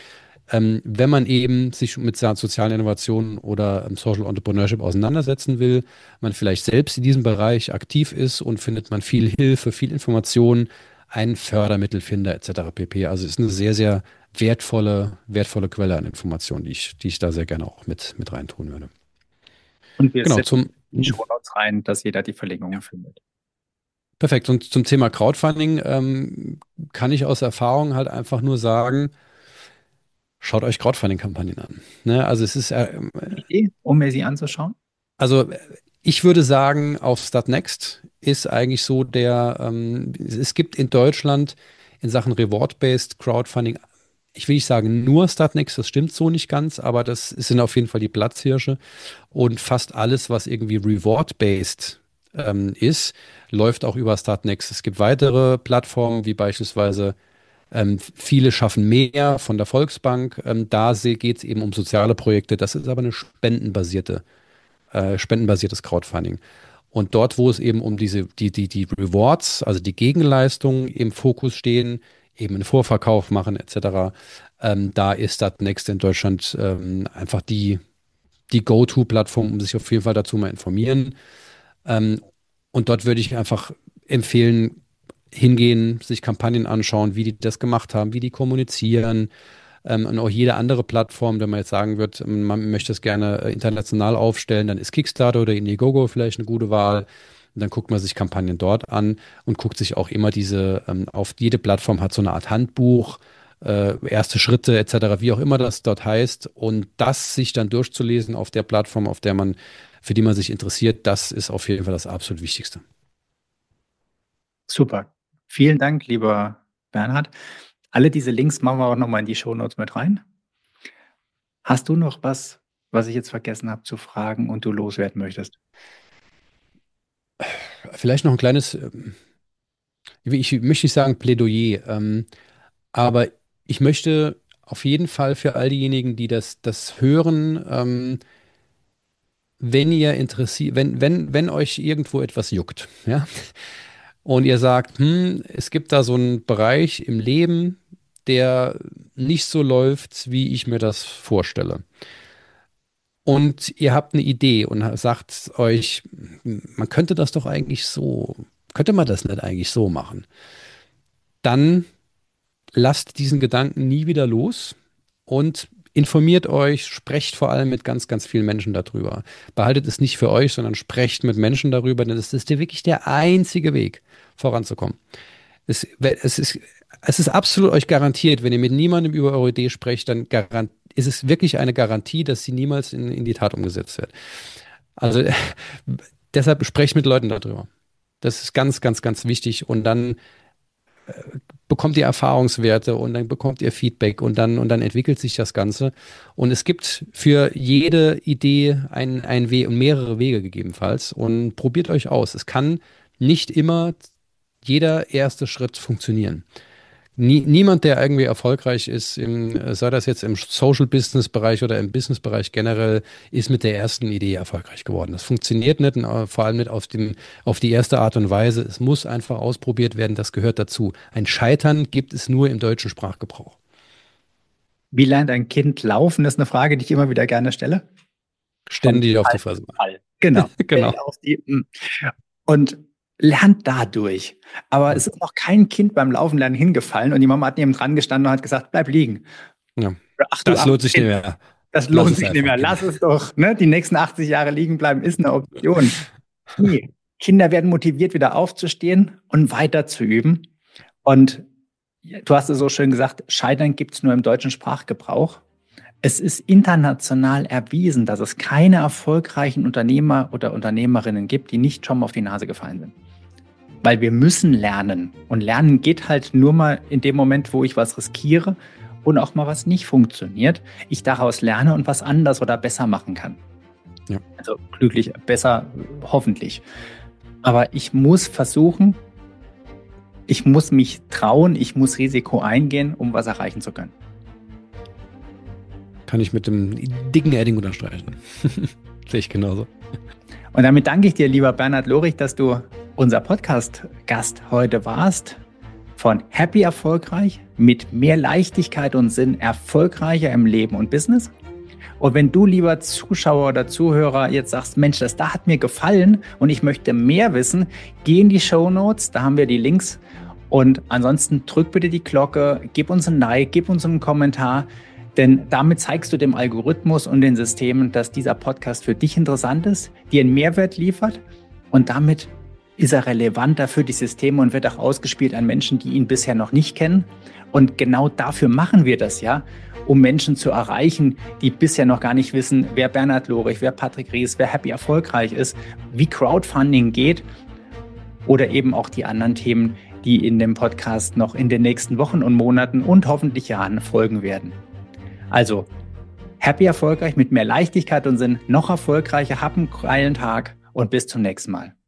Ähm, wenn man eben sich mit sozialen Innovationen oder ähm, Social Entrepreneurship auseinandersetzen will, man vielleicht selbst in diesem Bereich aktiv ist und findet man viel Hilfe, viel Information, einen Fördermittelfinder et cetera pp. Also es ist eine sehr, sehr wertvolle, wertvolle Quelle an Informationen, die ich, die ich da sehr gerne auch mit, mit reintun würde. Und wir Genau, setzen zum in die Shownotes rein, dass jeder die Verlinkungen findet. Perfekt. Und zum Thema Crowdfunding ähm, kann ich aus Erfahrung halt einfach nur sagen, schaut euch Crowdfunding-Kampagnen an. Ne? Also es ist, äh, Idee, um mir sie anzuschauen? also ich würde sagen, auf Startnext ist eigentlich so der, ähm, es gibt in Deutschland in Sachen Reward-Based Crowdfunding, ich will nicht sagen nur Startnext, das stimmt so nicht ganz, aber das sind auf jeden Fall die Platzhirsche. Und fast alles, was irgendwie Reward-Based ähm, ist, läuft auch über Startnext. Es gibt weitere Plattformen, wie beispielsweise ähm, viele schaffen mehr von der Volksbank. Ähm, da geht es eben um soziale Projekte. Das ist aber eine spendenbasierte, äh, spendenbasiertes Crowdfunding. Und dort, wo es eben um diese, die, die, die Rewards, also die Gegenleistungen im Fokus stehen, eben einen Vorverkauf machen et cetera, ähm, da ist Startnext in Deutschland ähm, einfach die, die Go-To-Plattform, um sich auf jeden Fall dazu mal informieren. Ähm, und dort würde ich einfach empfehlen, hingehen, sich Kampagnen anschauen, wie die das gemacht haben, wie die kommunizieren. Ähm, und auch jede andere Plattform, wenn man jetzt sagen wird, man möchte es gerne äh, international aufstellen, dann ist Kickstarter oder Indiegogo vielleicht eine gute Wahl. Und dann guckt man sich Kampagnen dort an und guckt sich auch immer diese, ähm, auf jede Plattform hat so eine Art Handbuch, äh, erste Schritte et cetera, wie auch immer das dort heißt. Und das sich dann durchzulesen auf der Plattform, auf der man, für die man sich interessiert, das ist auf jeden Fall das absolut Wichtigste. Super. Vielen Dank, lieber Bernhard. Alle diese Links machen wir auch nochmal in die Shownotes mit rein. Hast du noch was, was ich jetzt vergessen habe zu fragen und du loswerden möchtest? Vielleicht noch ein kleines, ähm, ich möchte nicht sagen Plädoyer, ähm, aber ich möchte auf jeden Fall für all diejenigen, die das, das hören, ähm, wenn ihr interessiert, wenn, wenn, wenn euch irgendwo etwas juckt, ja, und ihr sagt, hm, es gibt da so einen Bereich im Leben, der nicht so läuft, wie ich mir das vorstelle. Und ihr habt eine Idee und sagt euch, man könnte das doch eigentlich so, könnte man das nicht eigentlich so machen? Dann lasst diesen Gedanken nie wieder los und informiert euch, sprecht vor allem mit ganz, ganz vielen Menschen darüber. Behaltet es nicht für euch, sondern sprecht mit Menschen darüber, denn es ist wirklich der einzige Weg, voranzukommen. Es, es, ist, es ist absolut euch garantiert, wenn ihr mit niemandem über eure Idee sprecht, dann garant, ist es wirklich eine Garantie, dass sie niemals in, in die Tat umgesetzt wird. Also deshalb sprecht mit Leuten darüber. Das ist ganz, ganz, ganz wichtig. Und dann bekommt ihr Erfahrungswerte und dann bekommt ihr Feedback und dann, und dann entwickelt sich das Ganze. Und es gibt für jede Idee einen, einen Weg und mehrere Wege gegebenenfalls. Und probiert euch aus. Es kann nicht immer jeder erste Schritt funktionieren. Nie, niemand, der irgendwie erfolgreich ist, im, sei das jetzt im Social-Business-Bereich oder im Business-Bereich generell, ist mit der ersten Idee erfolgreich geworden. Das funktioniert nicht, und vor allem nicht auf dem, auf die erste Art und Weise. Es muss einfach ausprobiert werden, das gehört dazu. Ein Scheitern gibt es nur im deutschen Sprachgebrauch. Wie lernt ein Kind laufen, ist eine Frage, die ich immer wieder gerne stelle. Ständig auf die Fresse. Genau. Genau. Auf die, und lernt dadurch. Aber es ist noch kein Kind beim Laufenlernen hingefallen und die Mama hat neben dran gestanden und hat gesagt, bleib liegen. Ja. Ach, du, das lohnt sich kind. nicht mehr. Das lohnt sich nicht mehr. Lass es doch. Ne? Die nächsten achtzig Jahre liegen bleiben ist eine Option. Nee. Kinder werden motiviert, wieder aufzustehen und weiter zu üben. Und du hast es so schön gesagt, Scheitern gibt es nur im deutschen Sprachgebrauch. Es ist international erwiesen, dass es keine erfolgreichen Unternehmer oder Unternehmerinnen gibt, die nicht schon mal auf die Nase gefallen sind. Weil wir müssen lernen. Und Lernen geht halt nur mal in dem Moment, wo ich was riskiere und auch mal was nicht funktioniert. Ich daraus lerne und was anders oder besser machen kann. Ja. Also glücklich, besser, hoffentlich. Aber ich muss versuchen, ich muss mich trauen, ich muss Risiko eingehen, um was erreichen zu können. Kann ich mit dem dicken Edding unterstreichen. Sehe ich genauso. Und damit danke ich dir, lieber Bernhard Lohrig, dass du unser Podcast-Gast heute warst von Happy Erfolgreich mit mehr Leichtigkeit und Sinn erfolgreicher im Leben und Business? Und wenn du, lieber Zuschauer oder Zuhörer, jetzt sagst, Mensch, das da hat mir gefallen und ich möchte mehr wissen, geh in die Shownotes, da haben wir die Links. Und ansonsten drück bitte die Glocke, gib uns ein Like, gib uns einen Kommentar, denn damit zeigst du dem Algorithmus und den Systemen, dass dieser Podcast für dich interessant ist, dir einen Mehrwert liefert und damit ist er relevanter für die Systeme und wird auch ausgespielt an Menschen, die ihn bisher noch nicht kennen. Und genau dafür machen wir das ja, um Menschen zu erreichen, die bisher noch gar nicht wissen, wer Bernhard Lorich, wer Patrick Ries, wer Happy Erfolgreich ist, wie Crowdfunding geht oder eben auch die anderen Themen, die in dem Podcast noch in den nächsten Wochen und Monaten und hoffentlich Jahren folgen werden. Also, happy erfolgreich mit mehr Leichtigkeit und Sinn, noch erfolgreicher, hab einen geilen Tag und bis zum nächsten Mal.